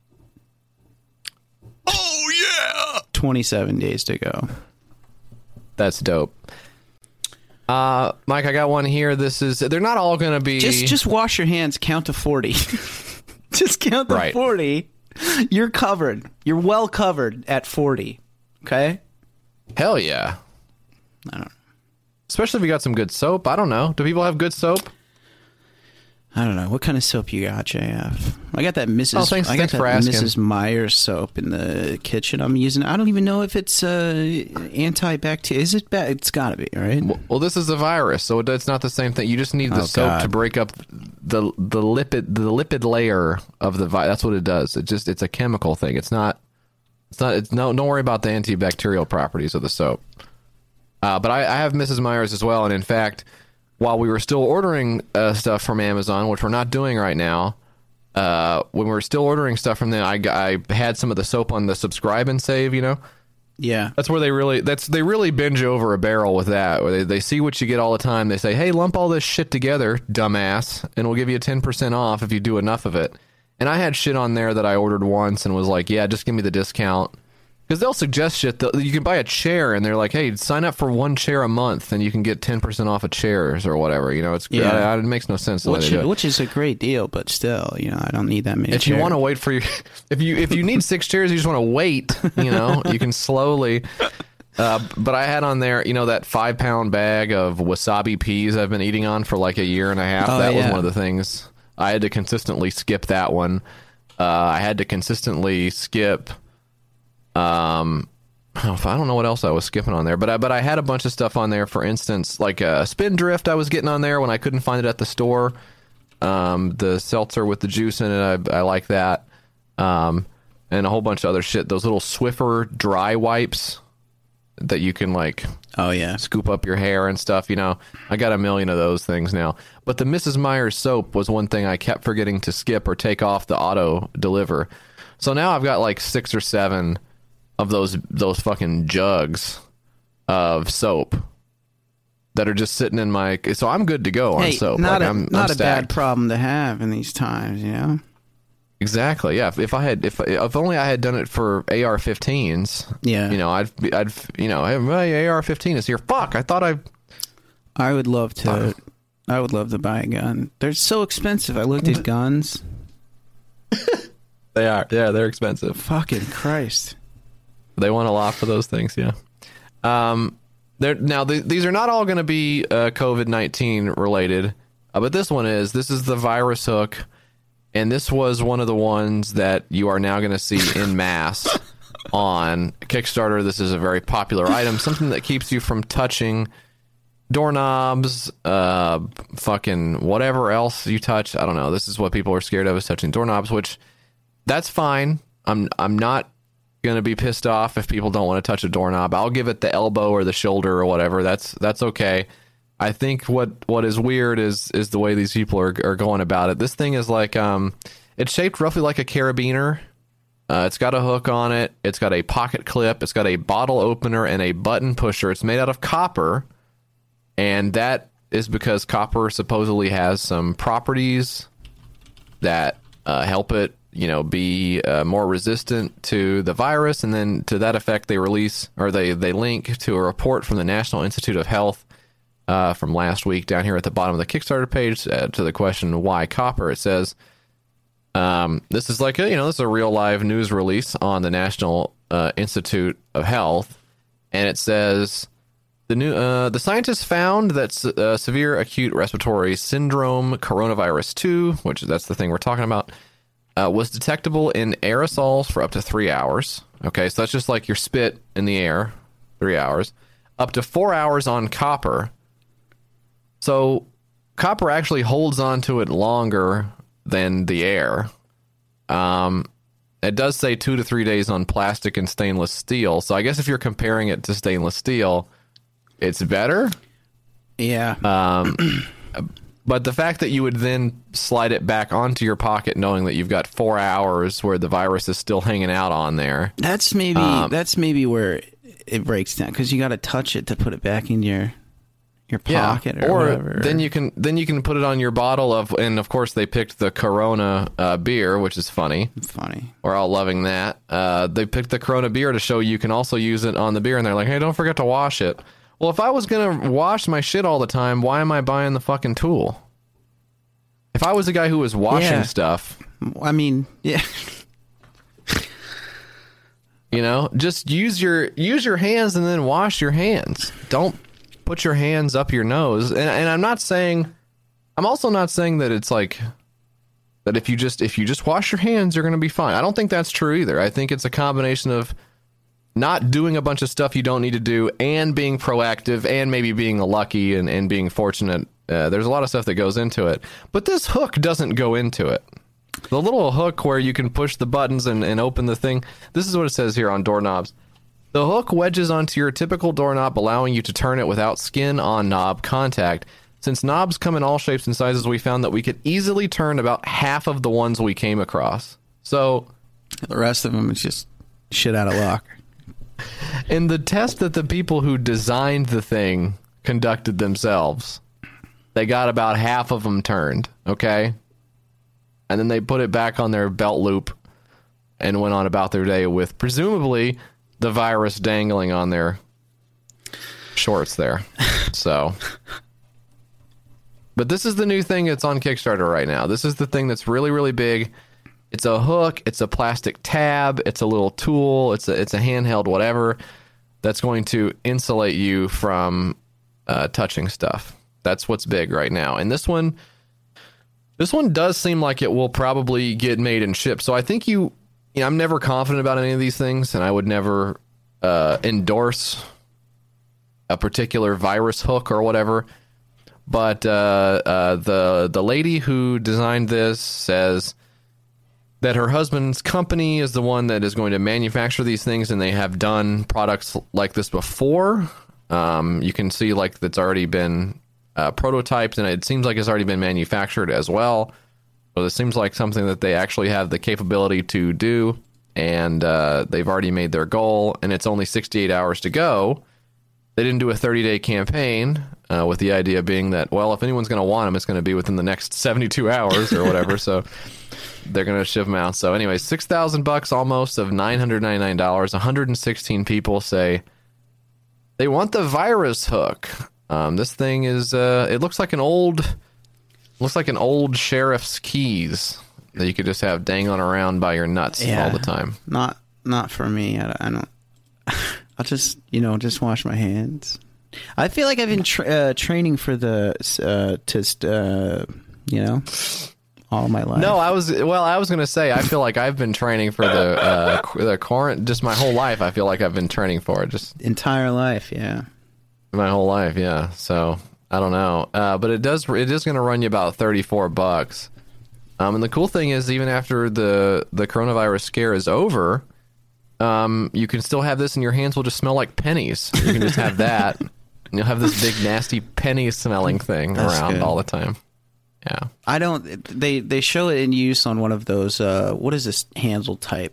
Oh yeah. twenty-seven days to go. That's dope. Uh, Mike, I got one here. This is, they're not all going to be. Just just wash your hands, count to forty. Just count to Right. forty. You're covered. You're well covered at forty. Okay? Hell yeah. I don't know. Especially if you got some good soap. I don't know. Do people have good soap? I don't know. What kind of soap you got, J F? I got that Missus Oh, thanks- I got thanks that for asking. Missus Myers soap in the kitchen. I'm using. I don't even know if it's uh, antibacterial. Is it bad? It's got to be, right? Well, well, this is a virus, so it- it's not the same thing. You just need the Oh, soap God. to break up the the lipid the lipid layer of the virus. That's what it does. It just it's a chemical thing. It's not. It's not. It's no. Don't worry about the antibacterial properties of the soap. Uh, but I, I have Missus Myers as well, and in fact, while we were still ordering uh, stuff from Amazon, which we're not doing right now, uh, when we were still ordering stuff from them, I, I had some of the soap on the subscribe and save. You know. Yeah. That's where they really that's they really binge over a barrel with that. Where they, they see what you get all the time. They say, "Hey, lump all this shit together, dumbass, and we'll give you ten percent off if you do enough of it." And I had shit on there that I ordered once and was like, "Yeah, just give me the discount." Because they'll suggest shit. That you can buy a chair, and they're like, "Hey, sign up for one chair a month, and you can get ten percent off of chairs or whatever." You know, it's Yeah. I, I, it makes no sense the way Which, they do it. which is a great deal, but still, you know, I don't need that many. If you chairs. want to wait for your, if you if you need six chairs, you just want to wait. You know, you can slowly. Uh, but I had on there, you know, that five pound bag of wasabi peas I've been eating on for like a year and a half. Oh, that was yeah. one of the things I had to consistently skip. That one, uh, I had to consistently skip. Um, I don't know what else I was skipping on there, but I but I had a bunch of stuff on there. For instance, like a Spindrift, I was getting on there when I couldn't find it at the store. Um, the seltzer with the juice in it, I, I like that. Um, and a whole bunch of other shit. Those little Swiffer dry wipes that you can like Oh yeah. scoop up your hair and stuff. You know, I got a million of those things now. But the Missus Myers soap was one thing I kept forgetting to skip or take off the auto deliver. So now I've got like six or seven of those those fucking jugs of soap that are just sitting in my. So I'm good to go on Hey, soap. not like, a I'm, not I'm a bad stacked. problem to have in these times, you know. Exactly. Yeah. If, if I had, if if only I had done it for A R fifteens. Yeah. You know, I'd be- I'd you know, hey, my A R fifteen is here. Fuck. I thought I. I would love to. I would love to buy a gun. They're so expensive. I looked at guns. They are. Yeah, they're expensive. Fucking Christ. They want a lot for those things. Yeah. Um. They're now th- these are not all going to be uh, COVID nineteen related, uh, but this one is. This is the virus hook. And this was one of the ones that you are now going to see in mass on Kickstarter. This is a very popular item, something that keeps you from touching doorknobs, uh, fucking whatever else you touch. I don't know. This is what people are scared of, is touching doorknobs, which that's fine. I'm I'm not going to be pissed off if people don't want to touch a doorknob. I'll give it the elbow or the shoulder or whatever. That's that's okay. I think what, what is weird is is the way these people are are going about it. This thing is like um, it's shaped roughly like a carabiner. Uh, it's got a hook on it. It's got a pocket clip. It's got a bottle opener and a button pusher. It's made out of copper, and that is because copper supposedly has some properties that uh, help it, you know, be uh, more resistant to the virus. And then to that effect, they release or they they link to a report from the National Institute of Health. Uh, from last week down here at the bottom of the Kickstarter page uh, to the question, why copper? It says, um, this is like a, you know, this is a real live news release on the National uh, Institute of Health. And it says the new, uh, the scientists found that uh, severe acute respiratory syndrome coronavirus two, which that's the thing we're talking about, uh, was detectable in aerosols for up to three hours. Okay. So that's just like your spit in the air, three hours, up to four hours on copper. So copper actually holds on to it longer than the air. Um, it does say two to three days on plastic and stainless steel. So I guess if you're comparing it to stainless steel, it's better. Yeah. Um, but the fact that you would then slide it back onto your pocket knowing that you've got four hours where the virus is still hanging out on there. That's maybe um, that's maybe where it breaks down, because you got to touch it to put it back in your your pocket yeah. or, or whatever. then you can then you can put it on your bottle of, and of course they picked the Corona uh, beer, which is funny. It's funny. We're all loving that. Uh, they picked the Corona beer to show you can also use it on the beer, and they're like, hey, don't forget to wash it. Well, if I was gonna wash my shit all the time, why am I buying the fucking tool? If I was the guy who was washing Yeah. stuff, I mean, yeah. you know, just use your use your hands and then wash your hands. Don't put your hands up your nose. And, and I'm not saying I'm also not saying that it's like that if you just if you just wash your hands, you're going to be fine. I don't think that's true either. I think it's a combination of not doing a bunch of stuff you don't need to do and being proactive and maybe being lucky and, and being fortunate. Uh, there's a lot of stuff that goes into it. But this hook doesn't go into it. The little hook where you can push the buttons and, and open the thing. This is what it says here on doorknobs. The hook wedges onto your typical doorknob, allowing you to turn it without skin-on knob contact. Since knobs come in all shapes and sizes, we found that we could easily turn about half of the ones we came across. So the rest of them is just shit out of luck. In the test that the people who designed the thing conducted themselves, they got about half of them turned, okay? And then they put it back on their belt loop and went on about their day with presumably the virus dangling on their shorts there. So, but this is the new thing that's on Kickstarter right now. This is the thing that's really, really big. It's a hook, it's a plastic tab, it's a little tool, it's a it's a handheld whatever that's going to insulate you from uh, touching stuff. That's what's big right now. And this one this one does seem like it will probably get made and shipped. So I think you, you know, I'm never confident about any of these things, and I would never uh, endorse a particular virus hook or whatever. But uh, uh, the the lady who designed this says that her husband's company is the one that is going to manufacture these things, and they have done products like this before. Um, you can see like that's already been uh, prototyped, and it seems like it's already been manufactured as well. So this seems like something that they actually have the capability to do, and uh, they've already made their goal, and it's only sixty-eight hours to go. They didn't do a thirty-day campaign, uh, with the idea being that, well, if anyone's going to want them, it's going to be within the next seventy-two hours or whatever. So they're going to ship them out. So anyway, six thousand bucks almost of nine hundred ninety-nine dollars. one hundred sixteen people say they want the virus hook. Um, this thing is, uh, it looks like an old, looks like an old sheriff's keys that you could just have dangling around by your nuts Yeah. all the time. Not not for me. I, I don't. I'll just you know just wash my hands. I feel like I've been tra- uh, training for the uh, to uh, you know all my life. No, I was well. I was going to say I feel like I've been training for the uh, qu- the current just my whole life. I feel like I've been training for it just entire life. Yeah. my whole life. Yeah. So I don't know, uh, but it does. It is going to run you about thirty-four bucks. Um, and the cool thing is, even after the the coronavirus scare is over, um, you can still have this, and your hands will just smell like pennies. You can just have that. And you'll have this big nasty penny smelling thing That's around good. all the time. Yeah. I don't. They they show it in use on one of those. Uh, what is this handle type?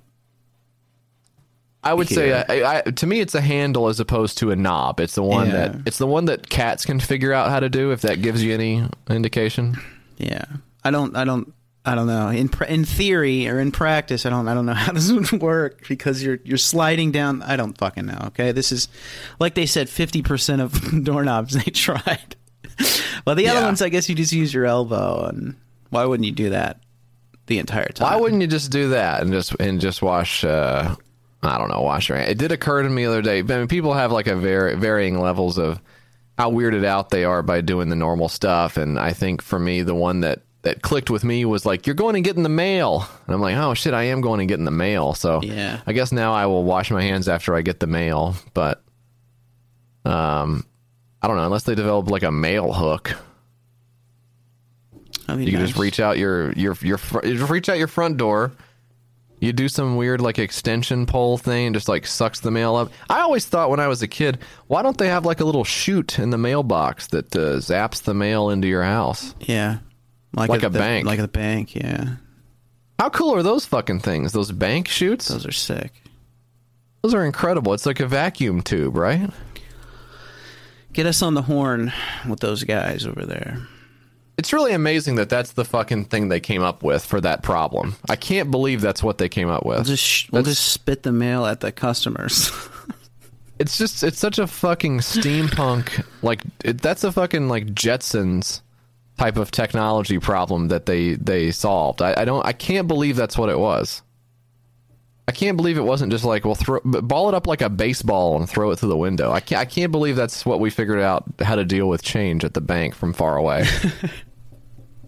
I would say, Yeah. I, I, to me, it's a handle as opposed to a knob. It's the one Yeah. that it's the one that cats can figure out how to do. If that gives you any indication. Yeah. I don't. I don't. I don't know. In pr- in theory or in practice, I don't. I don't know how this would work because you're you're sliding down. I don't fucking know. Okay, this is like they said. Fifty percent of doorknobs they tried. Well, the other Yeah. ones, I guess you just use your elbow, and why wouldn't you do that the entire time? Why wouldn't you just do that and just and just wash? Uh, I don't know, wash your hand. It did occur to me the other day. I mean, people have like a very varying levels of how weirded out they are by doing the normal stuff, and I think for me, the one that that clicked with me was like, "You're going and getting the mail," and I'm like, "Oh shit, I am going and getting the mail." So Yeah. I guess now I will wash my hands after I get the mail, but um, I don't know, unless they develop like a mail hook. That'd be You can nice. just reach out your your your fr- you just reach out your front door. You do some weird like extension pole thing and just like sucks the mail up. I always thought when I was a kid, why don't they have like a little chute in the mailbox that uh, zaps the mail into your house? Yeah. Like, Like a, a the- bank. Like a bank. Yeah. How cool are those fucking things? Those bank chutes? Those are sick. Those are incredible. It's like a vacuum tube, right? Get us on the horn with those guys over there. It's really amazing that that's the fucking thing they came up with for that problem. I can't believe that's what they came up with. We'll just sh- we'll That's- just spit the mail at the customers. It's just it's such a fucking steampunk like it, that's a fucking like Jetsons type of technology problem that they they solved. I, I don't I can't believe that's what it was. I can't believe it wasn't just like, well, throw ball it up like a baseball and throw it through the window. I can't I can't believe that's what we figured out how to deal with change at the bank from far away.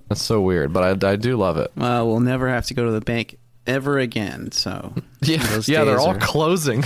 That's so weird, but I, I do love it. Well, we'll never have to go to the bank ever again. So Yeah, those yeah, they're days all are- closing.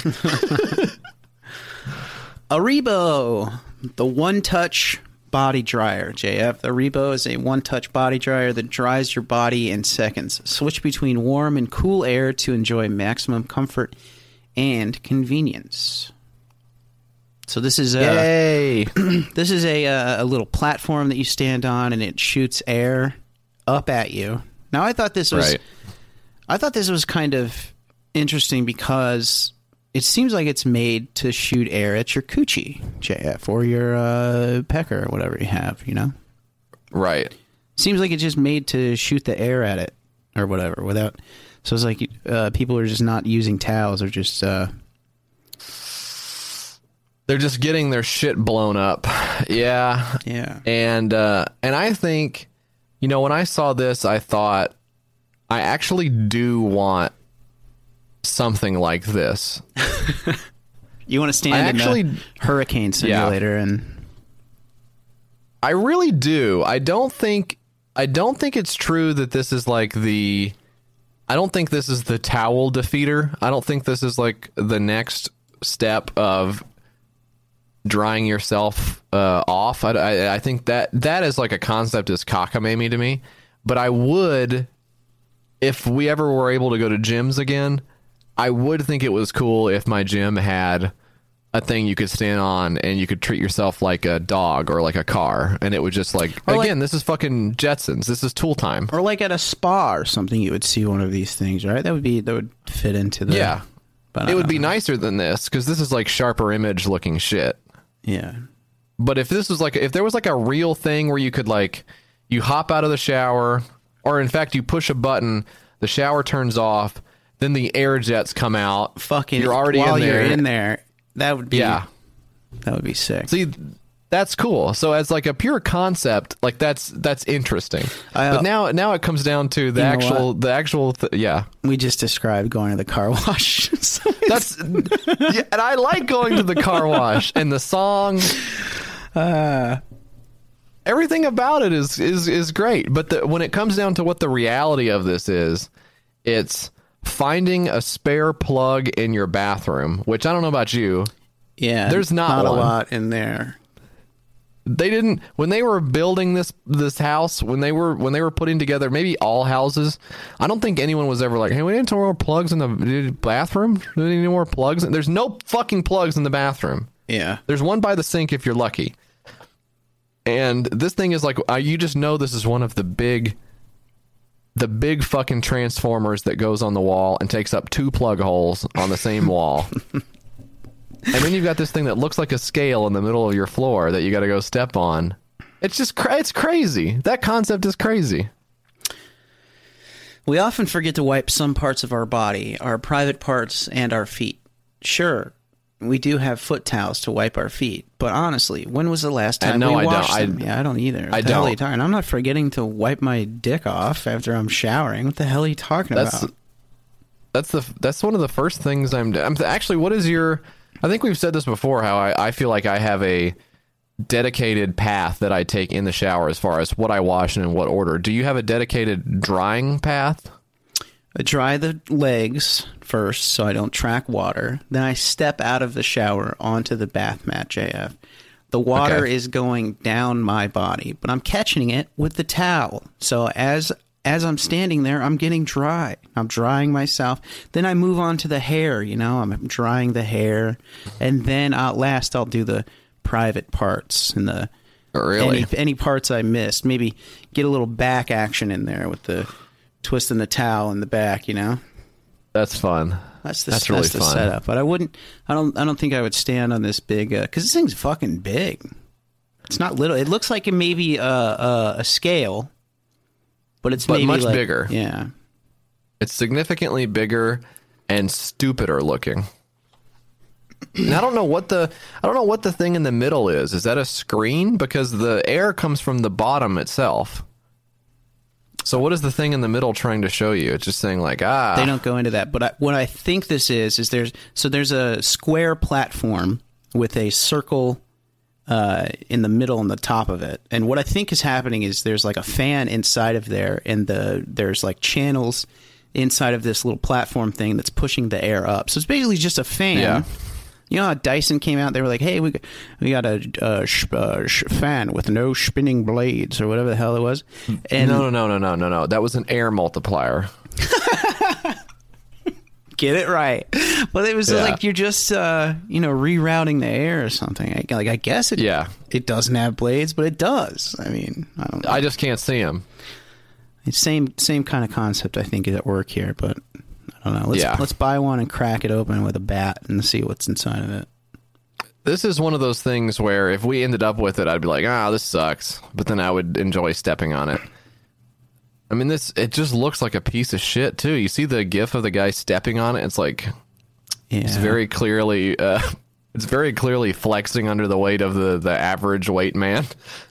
Aribo, the one-touch body dryer, J F. The Aribo is a one-touch body dryer that dries your body in seconds. Switch between warm and cool air to enjoy maximum comfort and convenience. So this is a Yay! this is a uh, a little platform that you stand on, and it shoots air up at you. Now, I thought this was Right. I thought this was kind of interesting because it seems like it's made to shoot air at your coochie, J F, or your uh, pecker, or whatever you have, you know? Right. Seems like it's just made to shoot the air at it, or whatever, without... So it's like uh, people are just not using towels, or just... Uh, They're just getting their shit blown up. Yeah. yeah. And uh, and I think, you know, when I saw this, I thought, I actually do want something like this. You want to stand I in actually- the hurricane simulator and... I really do. I don't think I don't think it's true that this is like the I don't think this is the towel defeater. I don't think this is like the next step of drying yourself uh, off. I, I, I think that that is like a concept is cockamamie to me. But I would, if we ever were able to go to gyms again, I would think it was cool if my gym had a thing you could stand on and you could treat yourself like a dog or like a car. And it would just like, Or like- again, this is fucking Jetsons. This is tool time. Or like at a spa or something, you would see one of these things, right? That would be that would fit into the... Yeah. But It I would don't be know. nicer than this because this is like sharper image looking shit. Yeah. But if this was like, if there was like a real thing where you could like, you hop out of the shower, or in fact, you push a button, the shower turns off, then the air jets come out. Fucking you're already while in there. you're in there, that would be Yeah. that would be sick. See, that's cool. So as like a pure concept, like that's that's interesting. I, uh, but now now it comes down to the you know actual what? the actual th- yeah. We just described going to the car wash. So it's- That's yeah, and I like going to the car wash and the song. uh, Everything about it is is is great, but the, when it comes down to what the reality of this is, it's finding a spare plug in your bathroom, which I don't know about you. yeah, There's not a one. lot in there. They didn't when they were building this this house, when they were when they were putting together maybe all houses, I don't think anyone was ever like, hey, we need some more plugs in the bathroom. Do we need any more plugs? There's no fucking plugs in the bathroom. Yeah, There's one by the sink if you're lucky. And this thing is like, uh, you just know this is one of the big, the big fucking transformers that goes on the wall and takes up two plug holes on the same wall. And then you've got this thing that looks like a scale in the middle of your floor that you got to go step on. It's just, cra- it's crazy. That concept is crazy. we often forget to wipe some parts of our body, our private parts, and our feet. Sure, we do have foot towels to wipe our feet, but honestly, when was the last time no, we I don't. washed I- them? Yeah, I don't either. What I the hell are don't. you talking? I'm not forgetting to wipe my dick off after I'm showering. What the hell are you talking That's about? that's the that's one of the first things I'm. I'm actually. What is your? I think we've said this before. How I, I feel like I have a dedicated path that I take in the shower as far as what I wash and in what order. Do you have a dedicated drying path? I dry the legs first so I don't track water. Then I step out of the shower onto the bath mat, J F. The water Okay. is going down my body, but I'm catching it with the towel. So as as I'm standing there, I'm getting dry. I'm drying myself. Then I move on to the hair, you know. I'm drying the hair. And then at last I'll do the private parts and the Really? any, any parts I missed. Maybe get a little back action in there with the twisting the towel in the back, you know. That's fun. That's the, That's that's really the fun. setup. But I wouldn't. I don't. I don't think I would stand on this big because this thing's fucking big. It's not little. It looks like it may be a a, a scale, but it's But maybe much like- bigger. Yeah. It's significantly bigger and stupider looking. And I don't know what the I don't know what the thing in the middle is. Is that a screen? Because the air comes from the bottom itself. So what is the thing in the middle trying to show you? It's just saying like, ah. They don't go into that, but I, what I think this is is there's so there's a square platform with a circle uh, in the middle and the top of it. And what I think is happening is there's like a fan inside of there, and the there's like channels inside of this little platform thing that's pushing the air up. So it's basically just a fan. Yeah. You know how Dyson came out? They were like, "Hey, we got, we got a, a sh- uh, sh- fan with no spinning blades," or whatever the hell it was. And no, no, no, no, no, no, no. That was an air multiplier. Get it right. But it was Yeah. like you're just, uh, you know, rerouting the air or something. I, like I guess it. Yeah. It doesn't have blades, but it does. I mean, I don't know. I just can't see them. It's same same kind of concept, I think, is at work here, but I don't know. Let's Yeah. let's buy one and crack it open with a bat and see what's inside of it. This is one of those things where if we ended up with it, I'd be like, ah, this sucks. But then I would enjoy stepping on it. I mean, this it just looks like a piece of shit, too. You see the gif of the guy stepping on it? It's like, Yeah. it's very clearly, uh, it's very clearly flexing under the weight of the, the average weight man.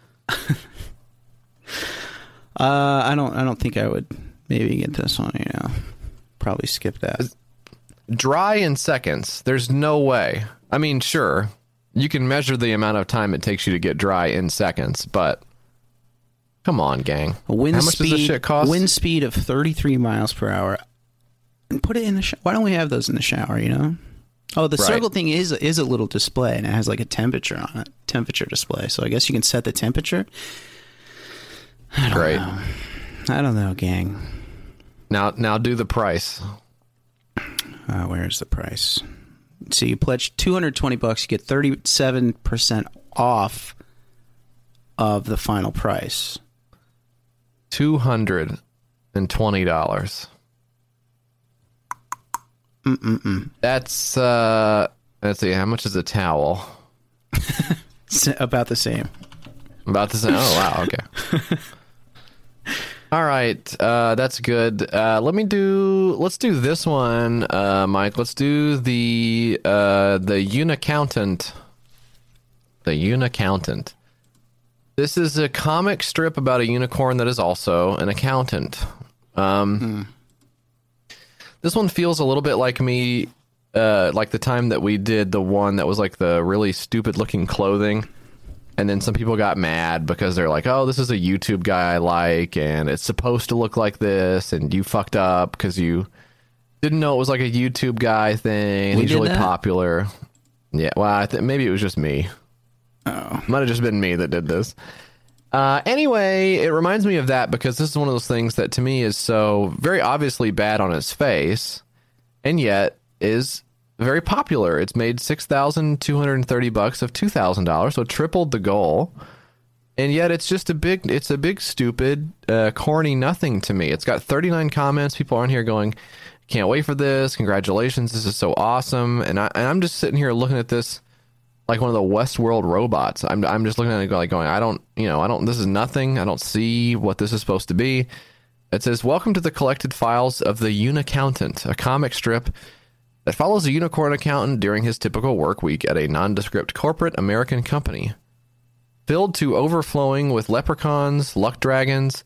Uh, I don't I don't think I would maybe get this one, you know. Probably skip that. Dry in seconds. There's no way. I mean, sure, you can measure the amount of time it takes you to get dry in seconds, but come on, gang. A wind How much speed, does this shit cost? Wind speed of thirty-three miles per hour. And put it in the shower. Why don't we have those in the shower, you know? Oh, the Right. circle thing is is a little display, and it has like a temperature on it. Temperature display. So I guess you can set the temperature. I don't Great. know. I don't know, gang. Now, now do the price. Uh, where's the price? So you pledge two hundred twenty bucks, you get thirty-seven percent off of the final price. Two hundred and twenty dollars. Mm-mm-mm. That's uh, let's see. How much is a towel? It's about the same. About the same. Oh wow. Okay. All right. Uh, that's good. Uh, let me do. Let's do this one, uh, Mike. Let's do the uh, the Unaccountant. The Unaccountant. This is a comic strip about a unicorn that is also an accountant. Um, Hmm. This one feels a little bit like me, uh, like the time that we did the one that was like the really stupid looking clothing. And then some people got mad because they're like, oh, this is a YouTube guy I like, and it's supposed to look like this, and you fucked up because you didn't know it was like a YouTube guy thing. We He's did really that? popular. Yeah, well, I think maybe it was just me. Oh. Might have just been me that did this. Uh, anyway, it reminds me of that because this is one of those things that to me is so very obviously bad on its face, and yet is very popular. It's made six thousand two hundred thirty bucks of two thousand dollars, so tripled the goal. And yet it's just a big, it's a big, stupid, uh, corny nothing to me. It's got thirty-nine comments. People on here going, can't wait for this. Congratulations. This is so awesome. And, I, and I'm just sitting here looking at this like one of the Westworld robots. I'm, I'm just looking at it like going, I don't, you know, I don't, this is nothing. I don't see what this is supposed to be. It says, welcome to the collected files of the Unaccountant, a comic strip that follows a unicorn accountant during his typical work week at a nondescript corporate American company. Filled to overflowing with leprechauns, luck dragons,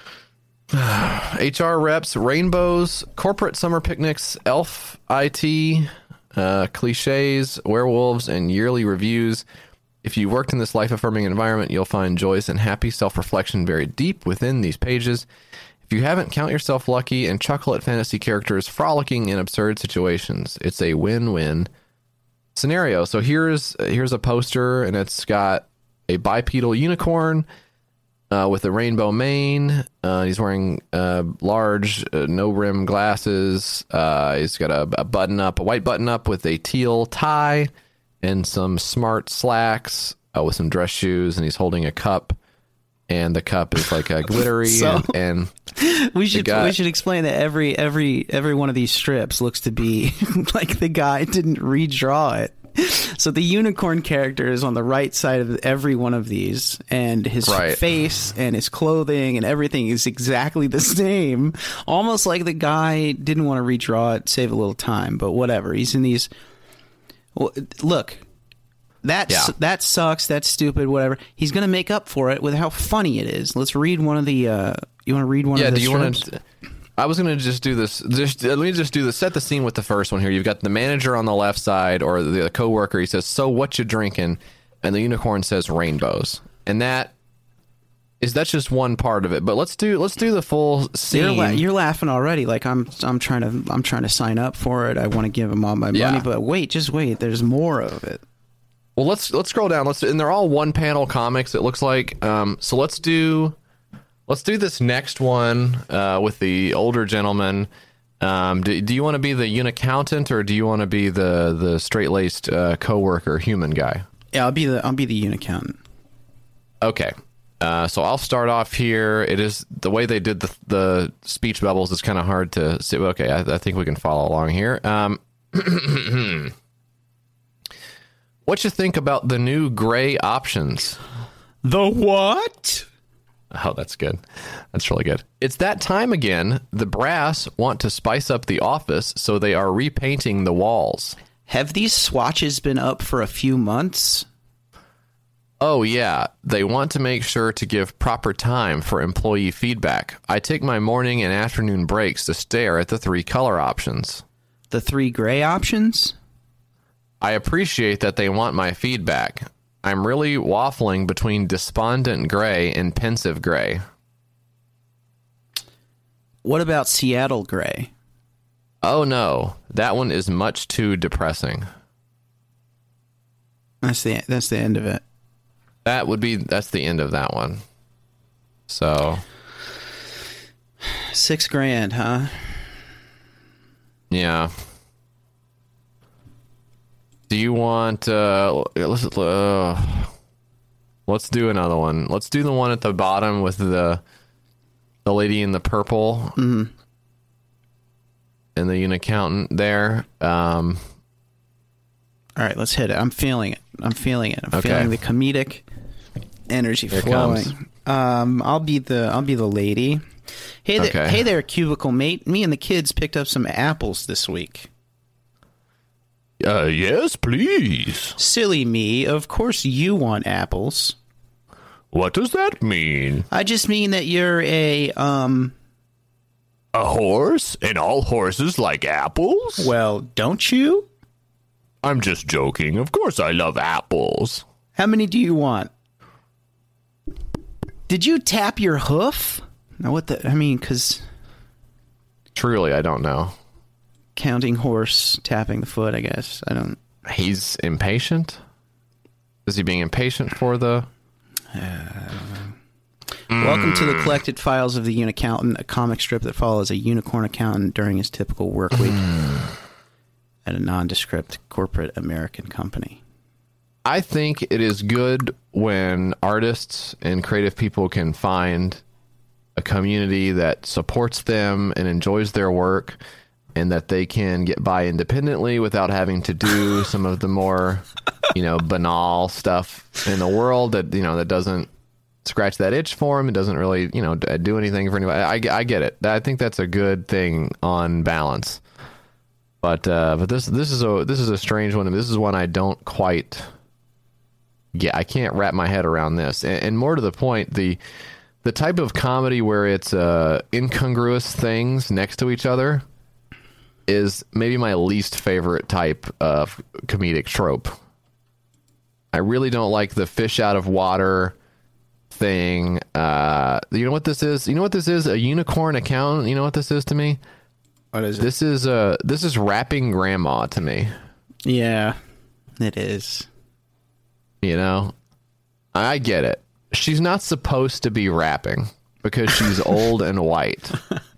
H R reps, rainbows, corporate summer picnics, elf I T, uh, cliches, werewolves, and yearly reviews. If you worked in this life-affirming environment, you'll find joyous and happy self-reflection buried deep within these pages. If you haven't, count yourself lucky and chuckle at fantasy characters frolicking in absurd situations. It's a win-win scenario. So here's here's a poster, and it's got a bipedal unicorn uh, with a rainbow mane. Uh, he's wearing uh, large, uh, no-rim glasses. Uh, he's got a, a button-up, a white button-up with a teal tie and some smart slacks uh, with some dress shoes, and he's holding a cup. And the cup is like a glittery, So- and, and We should guy- we should explain that every every every one of these strips looks to be like the guy didn't redraw it. So the unicorn character is on the right side of every one of these, and his Right. face and his clothing and everything is exactly the same. Almost like the guy didn't want to redraw it, save a little time, but whatever. He's in these. Well, look, that Yeah. that sucks. That's stupid. Whatever. He's gonna make up for it with how funny it is. Let's read one of the. Uh, you want to read one yeah, of the do you want strips? to? I was gonna just do this. Just let me just do this. Set the scene with the first one here. You've got the manager on the left side, or the coworker. He says, "So what you drinking?" and the unicorn says rainbows. And that is that's just one part of it. But let's do let's do the full scene. You're, la- you're laughing already. Like I'm I'm trying to I'm trying to sign up for it. I want to give them all my Yeah. money. But wait, just wait. There's more of it. Well, let's let's scroll down. Let's and they're all one panel comics. It looks like. Um, so let's do let's do this next one uh, with the older gentleman. Um, do, do you want to be the unaccountant or do you want to be the the straight laced uh, coworker human guy? Yeah, I'll be the I'll be the unaccountant. Okay. Uh, so I'll start off here. It is the way they did the the speech bubbles is kind of hard to see. Okay, I, I think we can follow along here. Um, what you think about the new gray options? The what? Oh, that's good. That's really good. It's that time again. The brass want to spice up the office, so they are repainting the walls. Have these swatches been up for a few months? Oh, yeah. They want to make sure to give proper time for employee feedback. I take my morning and afternoon breaks to stare at the three color options. The three gray options? I appreciate that they want my feedback. I'm really waffling between despondent gray and pensive gray. What about Seattle gray? Oh, no. That one is much too depressing. That's the that's the end of it. That would be, that's the end of that one. So. Six grand, huh? Yeah. Do you want, uh, let's, uh, let's do another one. Let's do the one at the bottom with the, the lady in the purple. Mm-hmm. And the unaccountant there. Um, All right, let's hit it. I'm feeling it. I'm feeling it. I'm Okay. feeling the comedic energy Here it flowing. comes. Um, I'll be the I'll be the lady. Hey, there, Okay. hey there, cubicle mate. Me and the kids picked up some apples this week. uh, yes, please. Silly me. Of course you want apples. What does that mean? I just mean that you're a um. A horse? And all horses like apples? Well, don't you? I'm just joking. Of course I love apples. How many do you want? Did you tap your hoof? Now what the? I mean, because Truly, I don't know. counting horse tapping the foot. I guess I don't. He's impatient? Is he being impatient for the... Welcome to the Collected Files of the Unaccountant, a comic strip that follows a unicorn accountant during his typical work week at a nondescript corporate American company. I think it is good when artists and creative people can find a community that supports them and enjoys their work and that they can get by independently without having to do some of the more, you know, banal stuff in the world that, you know, that doesn't scratch that itch for them. It doesn't really, you know, do anything for anybody. I, I get it. I think that's a good thing on balance. But uh, but this this is a this is a strange one. This is one I don't quite get. I can't wrap my head around this. And, and more to the point, the the type of comedy where it's uh, incongruous things next to each other is maybe my least favorite type of comedic trope. I really don't like the fish out of water thing. Uh, you know what this is? You know what this is? A unicorn accountant. You know what this is to me? What is it? This is uh this is rapping grandma to me. Yeah, it is. You know, I get it. She's not supposed to be rapping because she's old and white.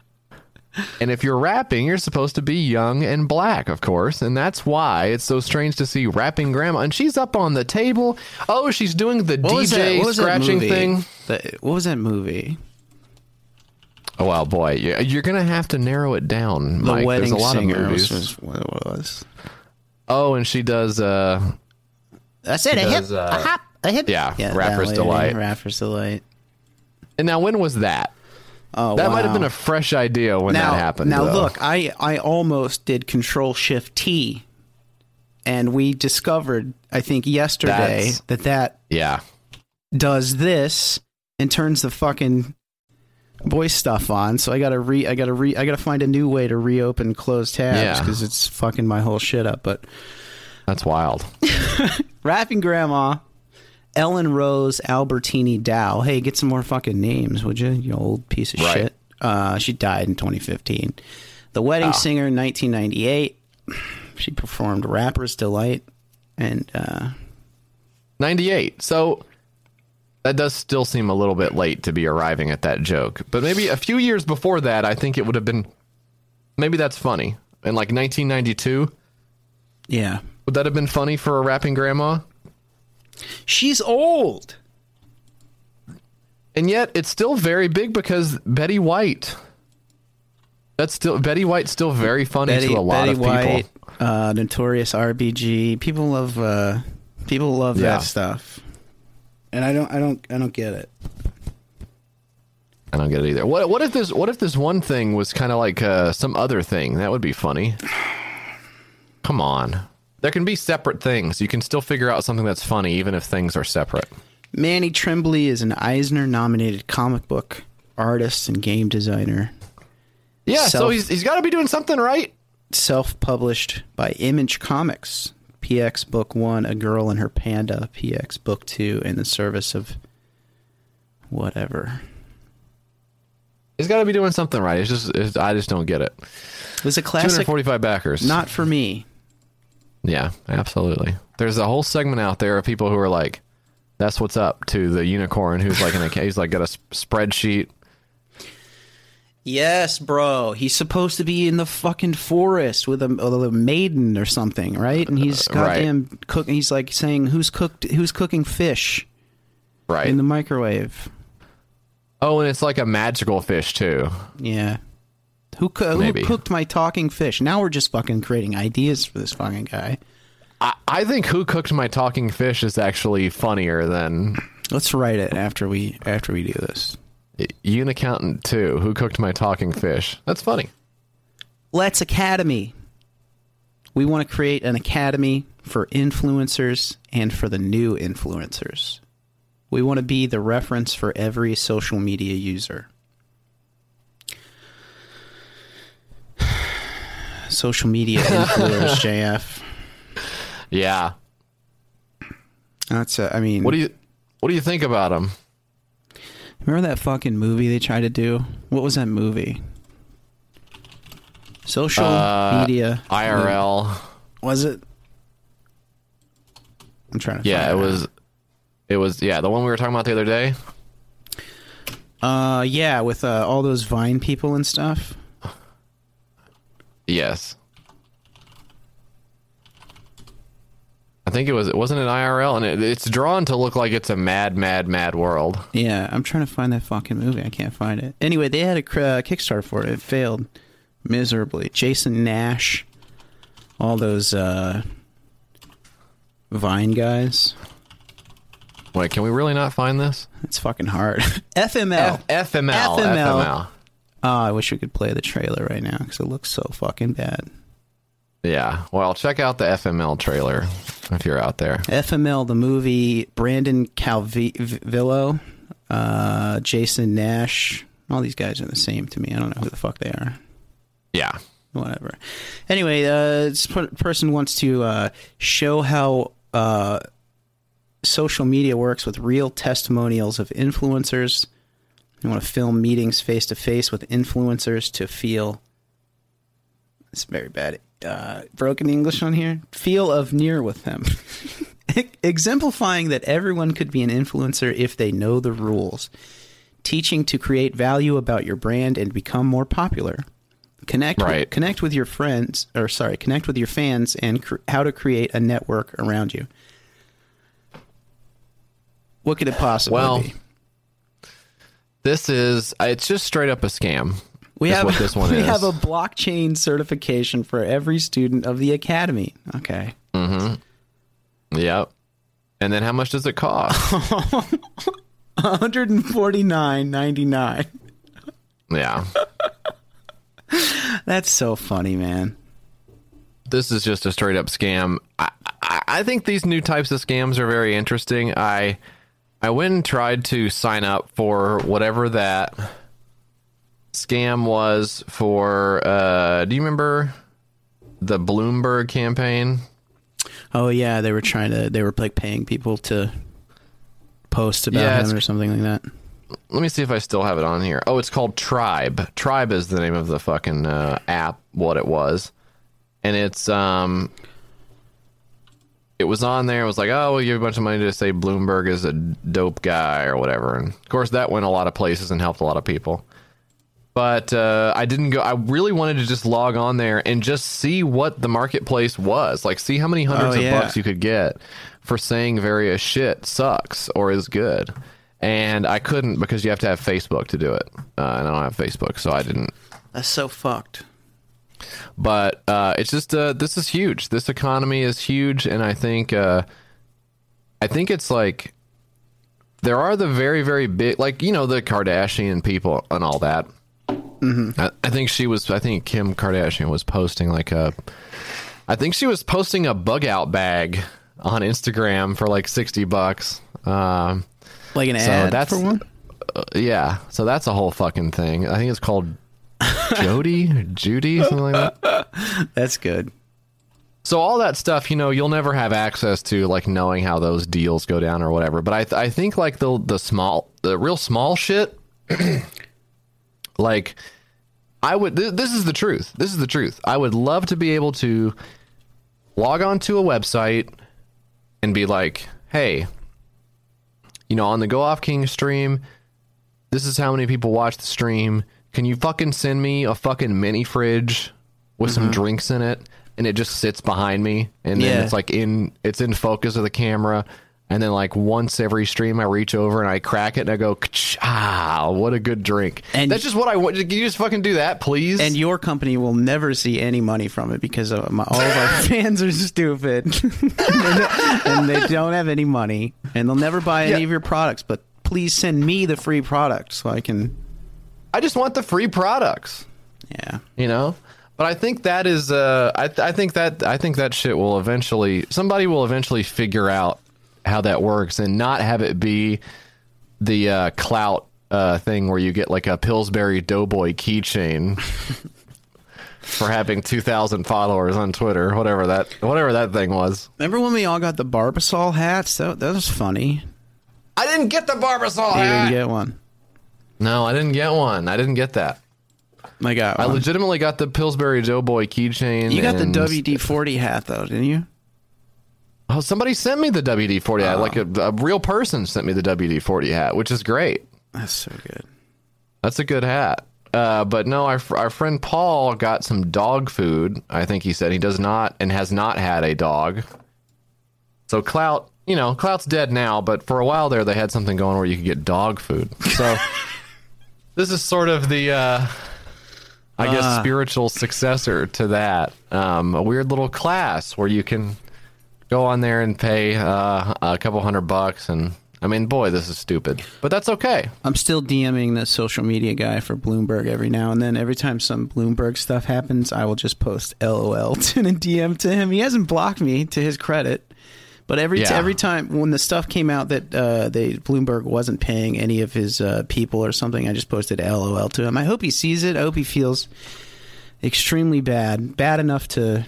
And if you're rapping, you're supposed to be young and black, of course. And that's why it's so strange to see rapping grandma. And she's up on the table. Oh, she's doing the What was that- D J what was that scratching movie? thing. The- what was that movie? Oh, well, boy, you're, you're going to have to narrow it down, The Mike. Wedding There's a lot Singer of movies. was what it was. Oh, and she does, uh, I said a She hip, does, uh, a hop, a hip. yeah, that Rapper's lady, Delight. Rapper's Delight. and now when was that? Oh, That wow. might have been a fresh idea when now, that happened. Now though. look, I, I almost did Control Shift T, and we discovered, I think yesterday, That's- that that Yeah. does this and turns the fucking voice stuff on. So I gotta re, I gotta re, I gotta find a new way to reopen closed tabs Yeah. because it's fucking my whole shit up. But That's wild. rapping grandma, Ellen Rose Albertini Dow. Hey, get some more fucking names, would you? You old piece of Right. shit. Uh, she died in twenty fifteen. The Wedding Oh. Singer in nineteen ninety-eight. She performed Rapper's Delight. And, uh, ninety-eight. So that does still seem a little bit late to be arriving at that joke. But maybe a few years before that, I think it would have been, maybe that's funny. In like nineteen ninety-two, yeah. would that have been funny for a rapping grandma? She's old. And yet it's still very big because Betty White. That's still, Betty White's still very funny Betty, to a lot Betty of people. White, uh, Notorious R B G. People love, uh, people love Yeah. that stuff. And I don't, I don't, I don't get it. I don't get it either. What what if this what if this one thing was kind of like uh, some other thing? That would be funny. Come on. There can be separate things. You can still figure out something that's funny even if things are separate. Manny Tremblay is an Eisner-nominated comic book artist and game designer. Yeah, so Self- he's he's got to be doing something right. Self-published by Image Comics. P X Book One, A Girl and Her Panda. P X Book Two, In the Service of whatever. He's got to be doing something right. It's just it's, I just don't get it. It was a two hundred classic. forty-five backers. Not for me. Yeah, absolutely. There's a whole segment out there of people who are like, "That's what's up" to the unicorn who's like in a he's like got a s- spreadsheet. Yes, bro. He's supposed to be in the fucking forest with a, with a maiden or something, right? And he's Uh, right. goddamn cooking. He's like saying, "Who's cooked? Who's cooking fish Right. in the microwave?" Oh, and it's like a magical fish too. Yeah. Who, co- who Maybe. cooked my talking fish? Now we're just fucking creating ideas for this fucking guy. I, I think Who Cooked My Talking Fish is actually funnier than Let's write it after we after we do this. Unaccountant two. Who Cooked My Talking Fish? That's funny. Let's Academy. We want to create an academy for influencers and for the new influencers. We want to be the reference for every social media user. Social media influencers, J F. Yeah. That's. A, I mean, What do you What do you think about him? remember that fucking movie they tried to do? What was that movie? Social Uh, media. I R L. Was it? I'm trying to. Yeah, find it out. was. It was. Yeah, the one we were talking about the other day. Uh, yeah, with uh, all those Vine people and stuff. Yes. I think it was. It wasn't an I R L, and it, it's drawn to look like it's a mad, mad, mad world. Yeah, I'm trying to find that fucking movie. I can't find it. Anyway, they had a cr- uh, Kickstarter for it. It failed miserably. Jason Nash, all those uh, Vine guys. Wait, can we really not find this? It's fucking hard. F M L. F- FML. F M L. F M L. Oh, I wish we could play the trailer right now because it looks so fucking bad. Yeah. Well, check out the F M L trailer if you're out there. F M L, the movie, Brandon Calvillo, uh, Jason Nash. All these guys are the same to me. I don't know who the fuck they are. Yeah. Whatever. Anyway, uh, this per- person wants to uh, show how uh, social media works with real testimonials of influencers. You want to film meetings face-to-face with influencers to feel... It's very bad. Uh, broken English on here. Feel of near with them. Exemplifying that everyone could be an influencer if they know the rules. Teaching to create value about your brand and become more popular. Connect Right. with, connect with your friends, or sorry, connect with your fans and cr- how to create a network around you. What could it possibly Well, be? This is. It's just straight up a scam. We is have what this one we is. have a blockchain certification for every student of the academy. Okay. Yep. And then how much does it cost? one hundred forty-nine ninety-nine. Yeah. That's so funny, man. This is just a straight up scam. I, I, I think these new types of scams are very interesting. I I went and tried to sign up for whatever that scam was for. Uh, do you remember the Bloomberg campaign? Oh yeah, they were trying to. They were like paying people to posts about Yeah, him it's- or something like that. Let me see if I still have it on here. Oh, it's called Tribe. Tribe is the name of the fucking uh, app, what it was. And it's, um, it was on there. It was like, oh, we'll give you a bunch of money to say Bloomberg is a dope guy or whatever. And of course, that went a lot of places and helped a lot of people. But uh, I didn't go. I really wanted to just log on there and just see what the marketplace was. Like, see how many hundreds Oh, of yeah. bucks you could get for saying various shit sucks or is good. And I couldn't because you have to have Facebook to do it. Uh, and I don't have Facebook, so I didn't. That's so fucked. But uh, it's just uh, this is huge. This economy is huge, and I think uh, I think it's like there are the very very big, like you know the Kardashian people and all that. Mm-hmm. I, I think she was. I think Kim Kardashian was posting like a. I think she was posting a bug out bag on Instagram for like sixty bucks. Um, Like an so ad that's for one? Uh, yeah. So that's a whole fucking thing. I think it's called Jody or Judy, something like that. That's good. So all that stuff, you know, you'll never have access to, like knowing how those deals go down or whatever. But I, th- I think like the the small, the real small shit, like I would. Th- this is the truth. This is the truth. I would love to be able to log on to a website and be like, hey, you know, on the Go Off King stream, this is how many people watch the stream. Can you fucking send me a fucking mini fridge with some drinks in it? And it just sits behind me. And then Yeah. it's like in, it's in focus of the camera. And then like once every stream I reach over and I crack it and I go, ah, what a good drink. And- that's just what I want. Can you just fucking do that, please? And your company will never see any money from it because of my, all of our fans are stupid. And they don't have any money. And they'll never buy any Yeah. of your products. But please send me the free product so I can... I just want the free products. Yeah. You know, but I think that is uh I, th- I think that I think that shit will eventually, somebody will eventually figure out how that works and not have it be the uh clout uh thing where you get like a Pillsbury Doughboy keychain for having two thousand followers on Twitter, whatever that whatever that thing was. Remember when we all got the Barbasol hats? That, that was funny. I didn't get the Barbasol You hat. didn't get one. No, I didn't get one. I didn't get that. I got I one. legitimately got the Pillsbury Doughboy keychain. You got the and- W D forty hat, though, didn't you? Oh, somebody sent me the W D forty hat. Like a, a real person sent me the W D forty hat, which is great. That's so good. That's a good hat. Uh, but no, our, our friend Paul got some dog food. I think he said he does not and has not had a dog. So Clout, you know, Clout's dead now, but for a while there, they had something going where you could get dog food. So this is sort of the, uh, I guess, Ah. spiritual successor to that. Um, a weird little class where you can go on there and pay uh, a couple hundred bucks. And I mean, boy, this is stupid, but that's okay. I'm still DMing the social media guy for Bloomberg every now and then. Every time some Bloomberg stuff happens, I will just post LOL in a D M to him. He hasn't blocked me, to his credit. But every Yeah. every time when the stuff came out that uh, they Bloomberg wasn't paying any of his uh, people or something, I just posted LOL to him. I hope he sees it. I hope he feels extremely bad, bad enough to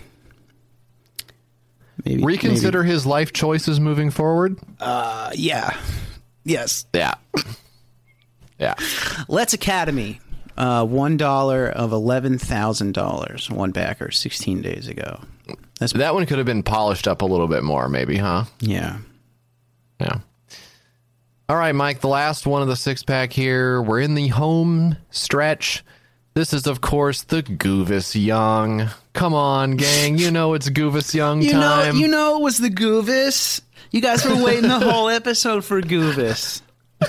maybe Reconsider his life choices moving forward. Uh, yeah, yes. Yeah. Yeah. Let's Academy, uh, one dollar of eleven thousand dollars. One backer, sixteen days ago. That's That one could have been polished up a little bit more, maybe, huh? yeah. Yeah. All right, Mike, the last one of the six pack here. We're in the home stretch. This is, of course, the Goovis Young. Come on, gang. You know it's Goovis Young You time. know, you know, it was the Goovis. You guys were waiting the whole episode for Goovis.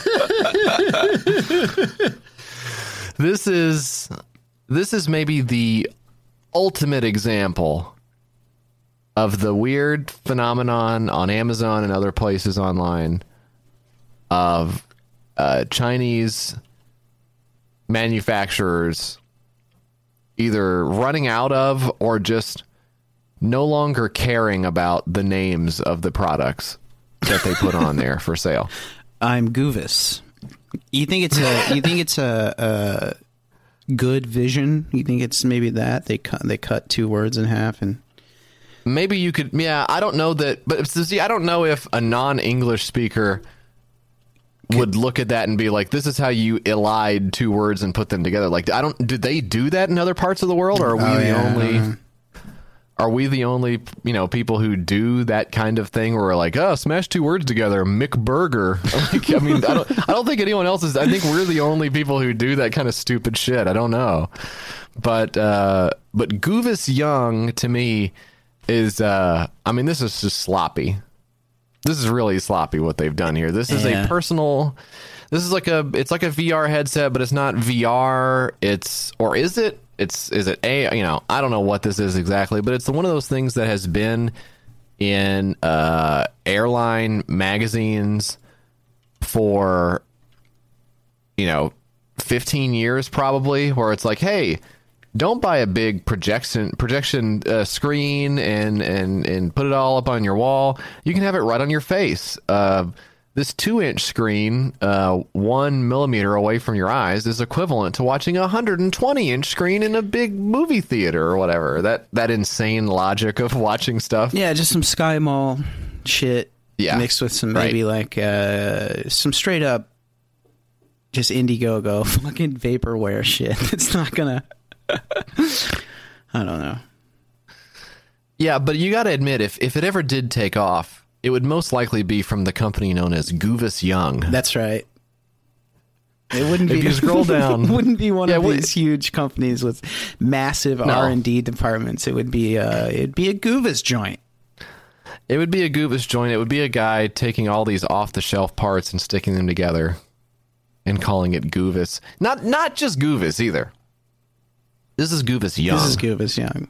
This is this is maybe the ultimate example of the weird phenomenon on Amazon and other places online of uh, Chinese manufacturers either running out of or just no longer caring about the names of the products that they put on there for sale. I'm Goovis. You think it's a? You think it's a, a good vision? You think it's maybe that they cut they cut two words in half and. Maybe you could, yeah, I don't know that, but see, I don't know if a non-English speaker would look at that and be like, this is how you elide two words and put them together. Like, I don't, do they do that in other parts of the world, or are we Oh, the yeah. only, are we the only, you know, people who do that kind of thing where we're like, oh, smash two words together, McBurger. Like, I mean, I don't, I don't think anyone else is, I think we're the only people who do that kind of stupid shit. I don't know. But, uh, but Goovis Young to me is, uh, I mean, this is just sloppy. This is really sloppy what they've done here. This is Yeah. a personal, this is like a, it's like a V R headset, but it's not V R. It's, or is it? It's, is it a, you know, I don't know what this is exactly, but it's one of those things that has been in uh, airline magazines for, you know, fifteen years probably, where it's like, hey, don't buy a big projection projection uh, screen and, and, and put it all up on your wall. You can have it right on your face. Uh, this two-inch screen, uh, one millimeter away from your eyes, is equivalent to watching a one hundred twenty-inch screen in a big movie theater or whatever. That that insane logic of watching stuff. Yeah, just some Sky Mall shit Yeah, mixed with some right. maybe like uh, some straight up just Indiegogo fucking vaporware shit. It's not gonna. I don't know. Yeah, but you got to admit, if, if it ever did take off, it would most likely be from the company known as Goovis Young. That's right. It wouldn't be. If you scroll down- it wouldn't be one Yeah, of we- these huge companies with massive R and D departments. It would be. Uh, it'd be a Goovis joint. It would be a Goovis joint. It would be a guy taking all these off-the-shelf parts and sticking them together and calling it Goovis. Not not just Goovis either. This is Goovis Young. This is Goovis Young.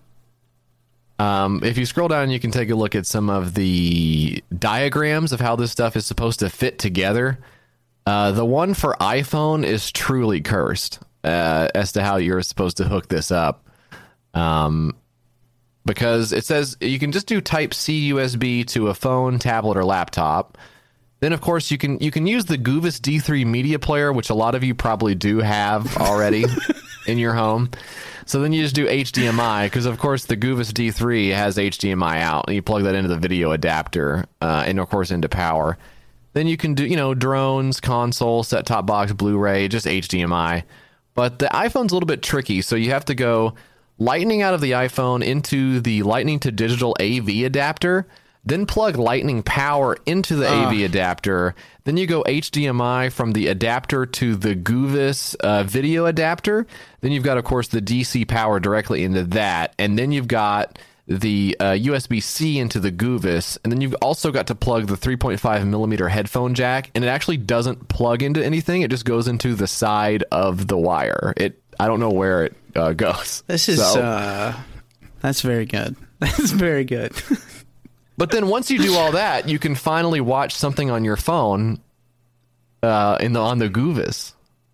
Um, if you scroll down, you can take a look at some of the diagrams of how this stuff is supposed to fit together. Uh, the one for iPhone is truly cursed uh, as to how you're supposed to hook this up. Um, because it says you can just do Type C U S B to a phone, tablet, or laptop. Then, of course, you can you can use the Goovis D three media player, which a lot of you probably do have already in your home. So then you just do H D M I, because, of course, the Goovis D three has H D M I out, and you plug that into the video adapter, uh, and, of course, into power. Then you can do, you know, drones, console, set-top box, Blu-ray, just H D M I. But the iPhone's a little bit tricky, so you have to go Lightning out of the iPhone into the Lightning to digital A V adapter, then plug Lightning power into the uh. A V adapter. Then you go H D M I from the adapter to the Goovis uh, video adapter. Then you've got, of course, the D C power directly into that. And then you've got the uh, U S B C into the Goovis. And then you've also got to plug the three point five millimeter headphone jack. And it actually doesn't plug into anything. It just goes into the side of the wire. It I don't know where it uh, goes. This is, so. uh, that's very good. That's very good. But then once you do all that, you can finally watch something on your phone uh, in the on the Goovis.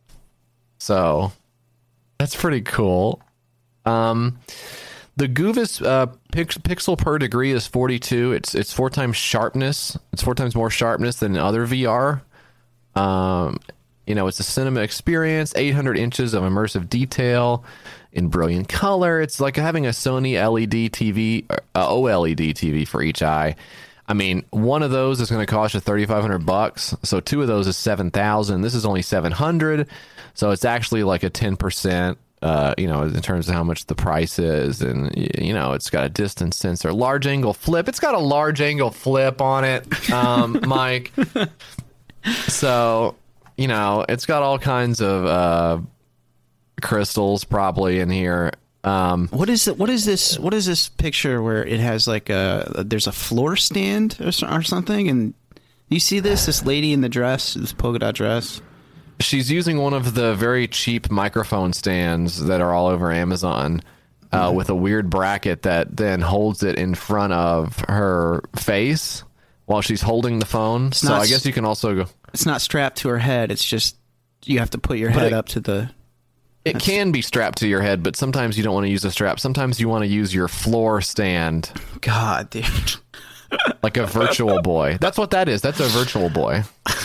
So that's pretty cool. Um, the Goovis uh, pix- pixel per degree is forty-two. It's it's four times sharpness. It's four times more sharpness than other V R. Um, you know, it's a cinema experience. eight hundred inches of immersive detail in brilliant color. It's like having a Sony L E D T V, uh, OLED T V for each eye. I mean, one of those is going to cost you thirty-five hundred bucks. So two of those is seven thousand. This is only seven hundred. So it's actually like a ten percent, uh, you know, in terms of how much the price is. And, you know, it's got a distance sensor, large angle flip. It's got a large angle flip on it, um, Mike. So, you know, it's got all kinds of uh, crystals probably in here. Um, what is it? What is this? What is this picture where it has like a there's a floor stand or, or something? And you see this this lady in the dress, this polka dot dress. She's using one of the very cheap microphone stands that are all over Amazon, uh, mm-hmm. with a weird bracket that then holds it in front of her face while she's holding the phone. It's so I guess you can also go. It's not strapped to her head. It's just you have to put your head it, up to the. It That's... can be strapped to your head, but sometimes you don't want to use a strap. Sometimes you want to use your floor stand. God, dude. Like a virtual boy. That's what that is. That's a virtual boy.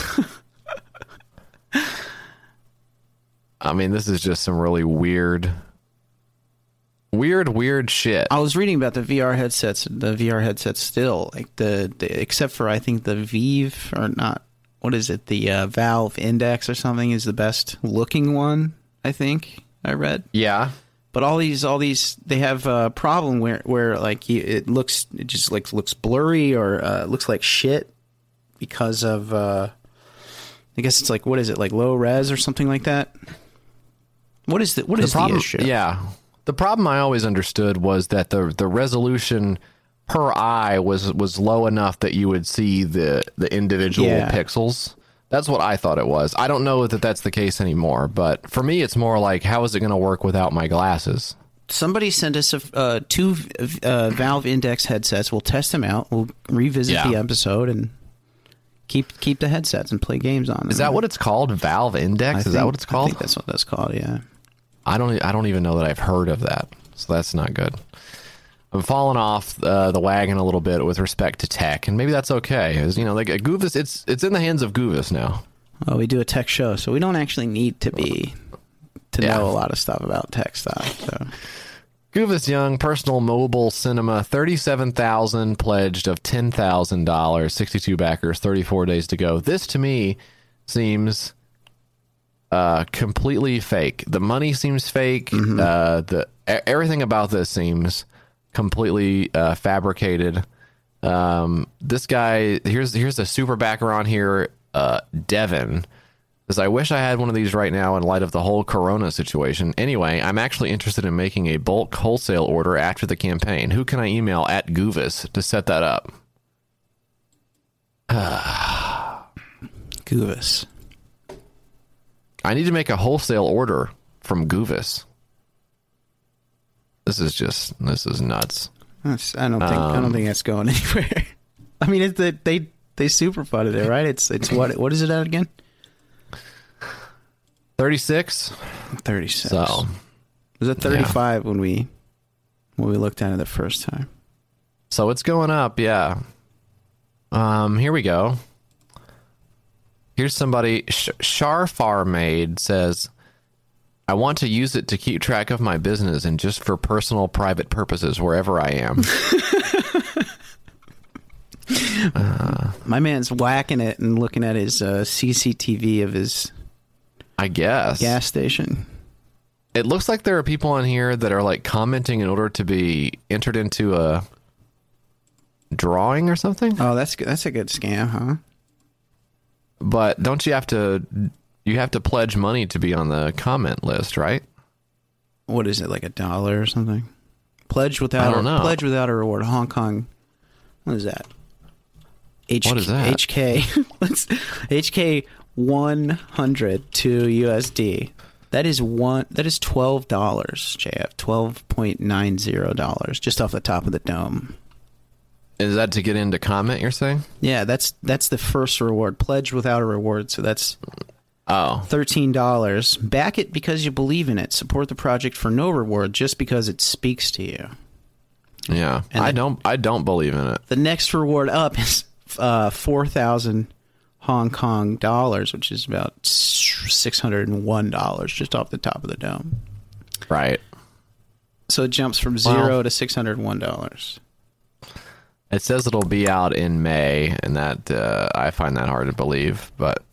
I mean, this is just some really weird, weird, weird shit. I was reading about the V R headsets. The V R headsets still, like the, the except for I think the Vive or not. what is it? The uh, Valve Index or something is the best looking one, I think I read. Yeah. But all these, all these, they have a problem where, where like you, it looks, it just like looks blurry or uh, looks like shit because of, uh, I guess it's like, what is it, like low res or something like that? What is the, what The is problem, the issue? yeah. The problem I always understood was that the the resolution per eye was was low enough that you would see the the individual Yeah. pixels. That's what I thought it was. I don't know that that's the case anymore, but for me, it's more like, how is it going to work without my glasses? Somebody sent us a, uh, two uh, Valve Index headsets. We'll test them out. We'll revisit Yeah. the episode and keep keep the headsets and play games on them. Is that what it's called? Valve Index? I Is think- that what it's I called? think that's what that's called, yeah. I don't. I don't even know that I've heard of that, so that's not good. I'm falling off uh, the wagon a little bit with respect to tech, and maybe that's okay. As you know, like Goovis, it's it's in the hands of Goovis now. Well, we do a tech show, so we don't actually need to be to Yeah. know a lot of stuff about tech stuff. So Goovis Young, personal mobile cinema, thirty-seven thousand pledged of ten thousand dollars, sixty-two backers, thirty-four days to go. This to me seems uh, completely fake. The money seems fake. Mm-hmm. Uh, the e- everything about this seems completely uh, fabricated. Um, this guy, here's here's a super backer on here, uh, Devin. Because I wish I had one of these right now in light of the whole Corona situation. Anyway, I'm actually interested in making a bulk wholesale order after the campaign. Who can I email at Goovis to set that up? Goovis. I need to make a wholesale order from Goovis. This is just, this is nuts. That's, I don't think I Um, don't think that's going anywhere. I mean, it, they they they super funded it, right? It's it's what what is it at again? thirty-six? thirty-six. So, It was at thirty-five when we when we looked at it the first time. so it's going up, yeah. Um, here we go. Here's somebody, Sh- Sharfar Maid says, I want to use it to keep track of my business and just for personal private purposes wherever I am. My man's whacking it and looking at his uh, C C T V of his I guess. gas station. It looks like there are people on here that are like commenting in order to be entered into a drawing or something. Oh, that's good. That's a good scam, huh? But don't you have to, you have to pledge money to be on the comment list, right? What is it, like a dollar or something? Pledge without I don't a, know. pledge without a reward. Hong Kong. What is that? H- What is that? H K. Let's H K one hundred to U S D. That is one. That is twelve dollars. J F twelve point nine zero dollars just off the top of the dome. Is that to get into comment, you're saying? Yeah, that's that's the first reward. Pledge without a reward. So that's Oh, thirteen dollars. Back it because you believe in it. Support the project for no reward just because it speaks to you. yeah. And I then- don't, I don't believe in it. The next reward up is uh, four thousand Hong Kong dollars, which is about six hundred one dollars just off the top of the dome. Right. So it jumps from zero Well- to six hundred one dollars. It says it'll be out in May, and that uh, I find that hard to believe. But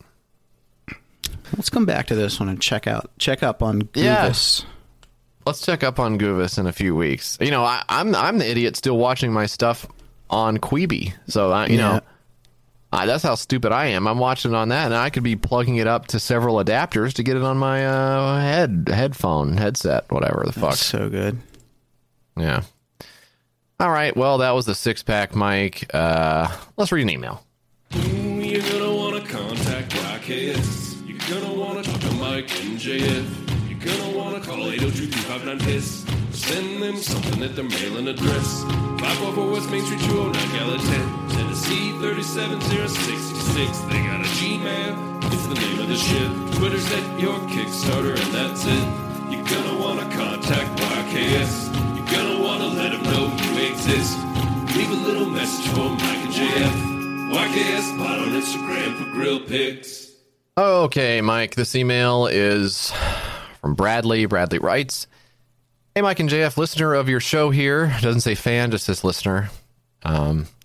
Let's come back to this one and check out check up on Yeah. Goovis. let's check up on Goovis in a few weeks. You know, I, I'm I'm the idiot still watching my stuff on Quibi, so I, you Yeah. know, I, that's how stupid I am. I'm watching it on that, and I could be plugging it up to several adapters to get it on my uh, head headphone headset, whatever the fuck. That's so good. Yeah. All right. Well, that was the six pack, Mike. Uh, let's read an email. Ooh, you're gonna wanna contact Y K S. You're gonna wanna talk to Mike and J F. You're gonna wanna call eight oh two, two five nine, P I S S. Send them something at their mailing address. five four four West Main Street, two oh nine, Gallatin, Tennessee, three seven zero six six. They got a Gmail, it's the name of the ship. Twitter's at your Kickstarter, and that's it. You're gonna wanna contact Y K S. You're gonna wanna let them know you exist. Leave a little message for Mike and J F. Y K S Pod on Instagram for grill pics. Okay, Mike. This email is from Bradley. Bradley writes, Hey, Mike and J F, listener of your show here. Doesn't say fan, just says listener. Um,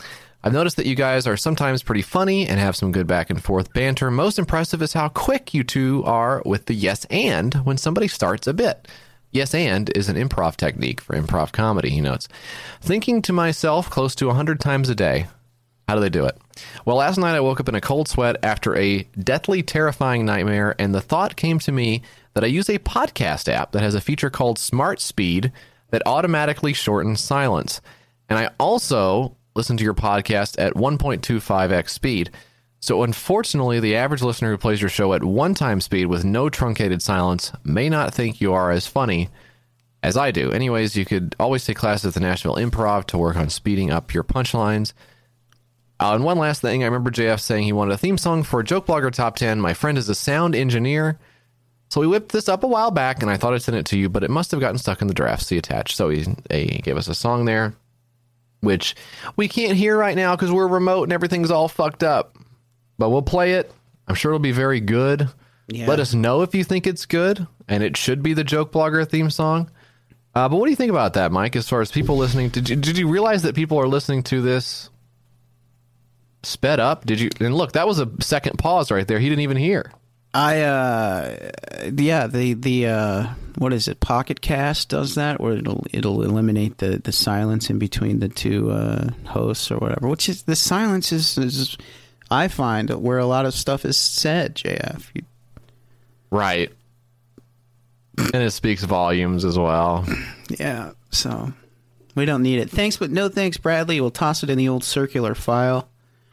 I've noticed that you guys are sometimes pretty funny and have some good back and forth banter. Most impressive is how quick you two are with the yes and when somebody starts a bit. Yes and is an improv technique for improv comedy, he notes. Thinking to myself close to one hundred times a day. How do they do it? Well, last night I woke up in a cold sweat after a deathly terrifying nightmare, and the thought came to me that I use a podcast app that has a feature called Smart Speed that automatically shortens silence. And I also listen to your podcast at one point two five x speed. So unfortunately, the average listener who plays your show at one-time speed with no truncated silence may not think you are as funny as I do. Anyways, you could always take classes at the Nashville Improv to work on speeding up your punchlines. Uh, and one last thing, I remember J F saying he wanted a theme song for Joke Blogger Top ten. My friend is a sound engineer, so we whipped this up a while back, and I thought I'd send it to you, but it must have gotten stuck in the draft. See attached. So he, he gave us a song there, which we can't hear right now because we're remote and everything's all fucked up. But we'll play it. I'm sure it'll be very good. Yeah. Let us know if you think it's good, and it should be the Joke Blogger theme song. Uh, but what do you think about that, Mike, as far as people listening? Did you, did you realize that people are listening to this sped up? Did you? And look, that was a second pause right there. He didn't even hear. I, uh, yeah, the, the, uh, what is it? Pocket Cast does that, where it'll, it'll eliminate the, the silence in between the two, uh, hosts or whatever, which is, the silence is, is, I find, where a lot of stuff is said, J F. You... Right. And it speaks volumes as well. Yeah, so we don't need it. Thanks, but no thanks, Bradley. We'll toss it in the old circular file.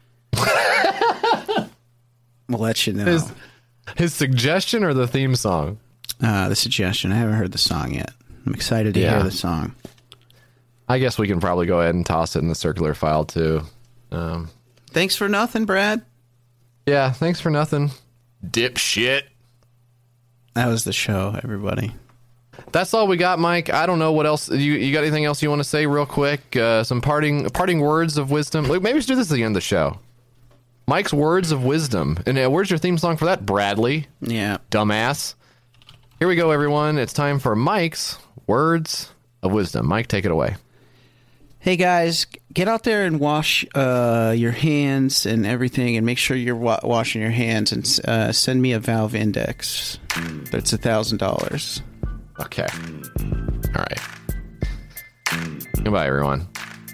We'll let you know. His, his suggestion or the theme song? Uh, the suggestion. I haven't heard the song yet. I'm excited to yeah. hear the song. I guess we can probably go ahead and toss it in the circular file, too. Um, thanks for nothing, Brad. Yeah, thanks for nothing. Dipshit. That was the show, everybody. That's all we got, Mike. I don't know what else. You you got anything else you want to say real quick? Uh, some parting parting words of wisdom. Maybe we should do this at the end of the show. Mike's words of wisdom. And uh, where's your theme song for that, Bradley? Yeah. Dumbass. Here we go, everyone. It's time for Mike's words of wisdom. Mike, take it away. Hey, guys, get out there and wash uh, your hands and everything, and make sure you're wa- washing your hands, and uh, send me a Valve Index. That's a thousand dollars. Okay. All right. Goodbye, everyone.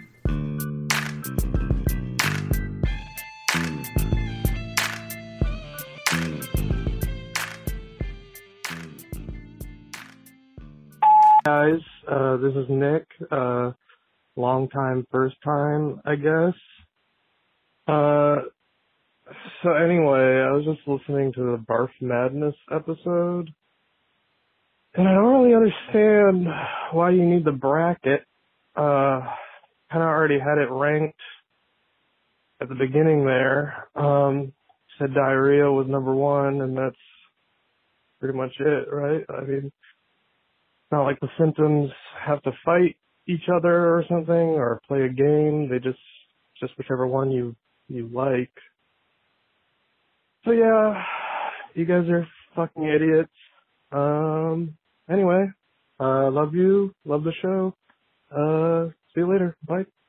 Guys, uh, this is Nick. Uh, long time, first time, I guess. Uh, so anyway, I was just listening to the Barf Madness episode. And I don't really understand why you need the bracket. Uh, kind of already had it ranked at the beginning there. Um, said diarrhea was number one, and that's pretty much it, right? I mean, it's not like the symptoms have to fight each other or something, or play a game. They just, just whichever one you, you like. So yeah, you guys are fucking idiots. Um, Anyway, uh, love you, love the show. Uh, see you later. Bye.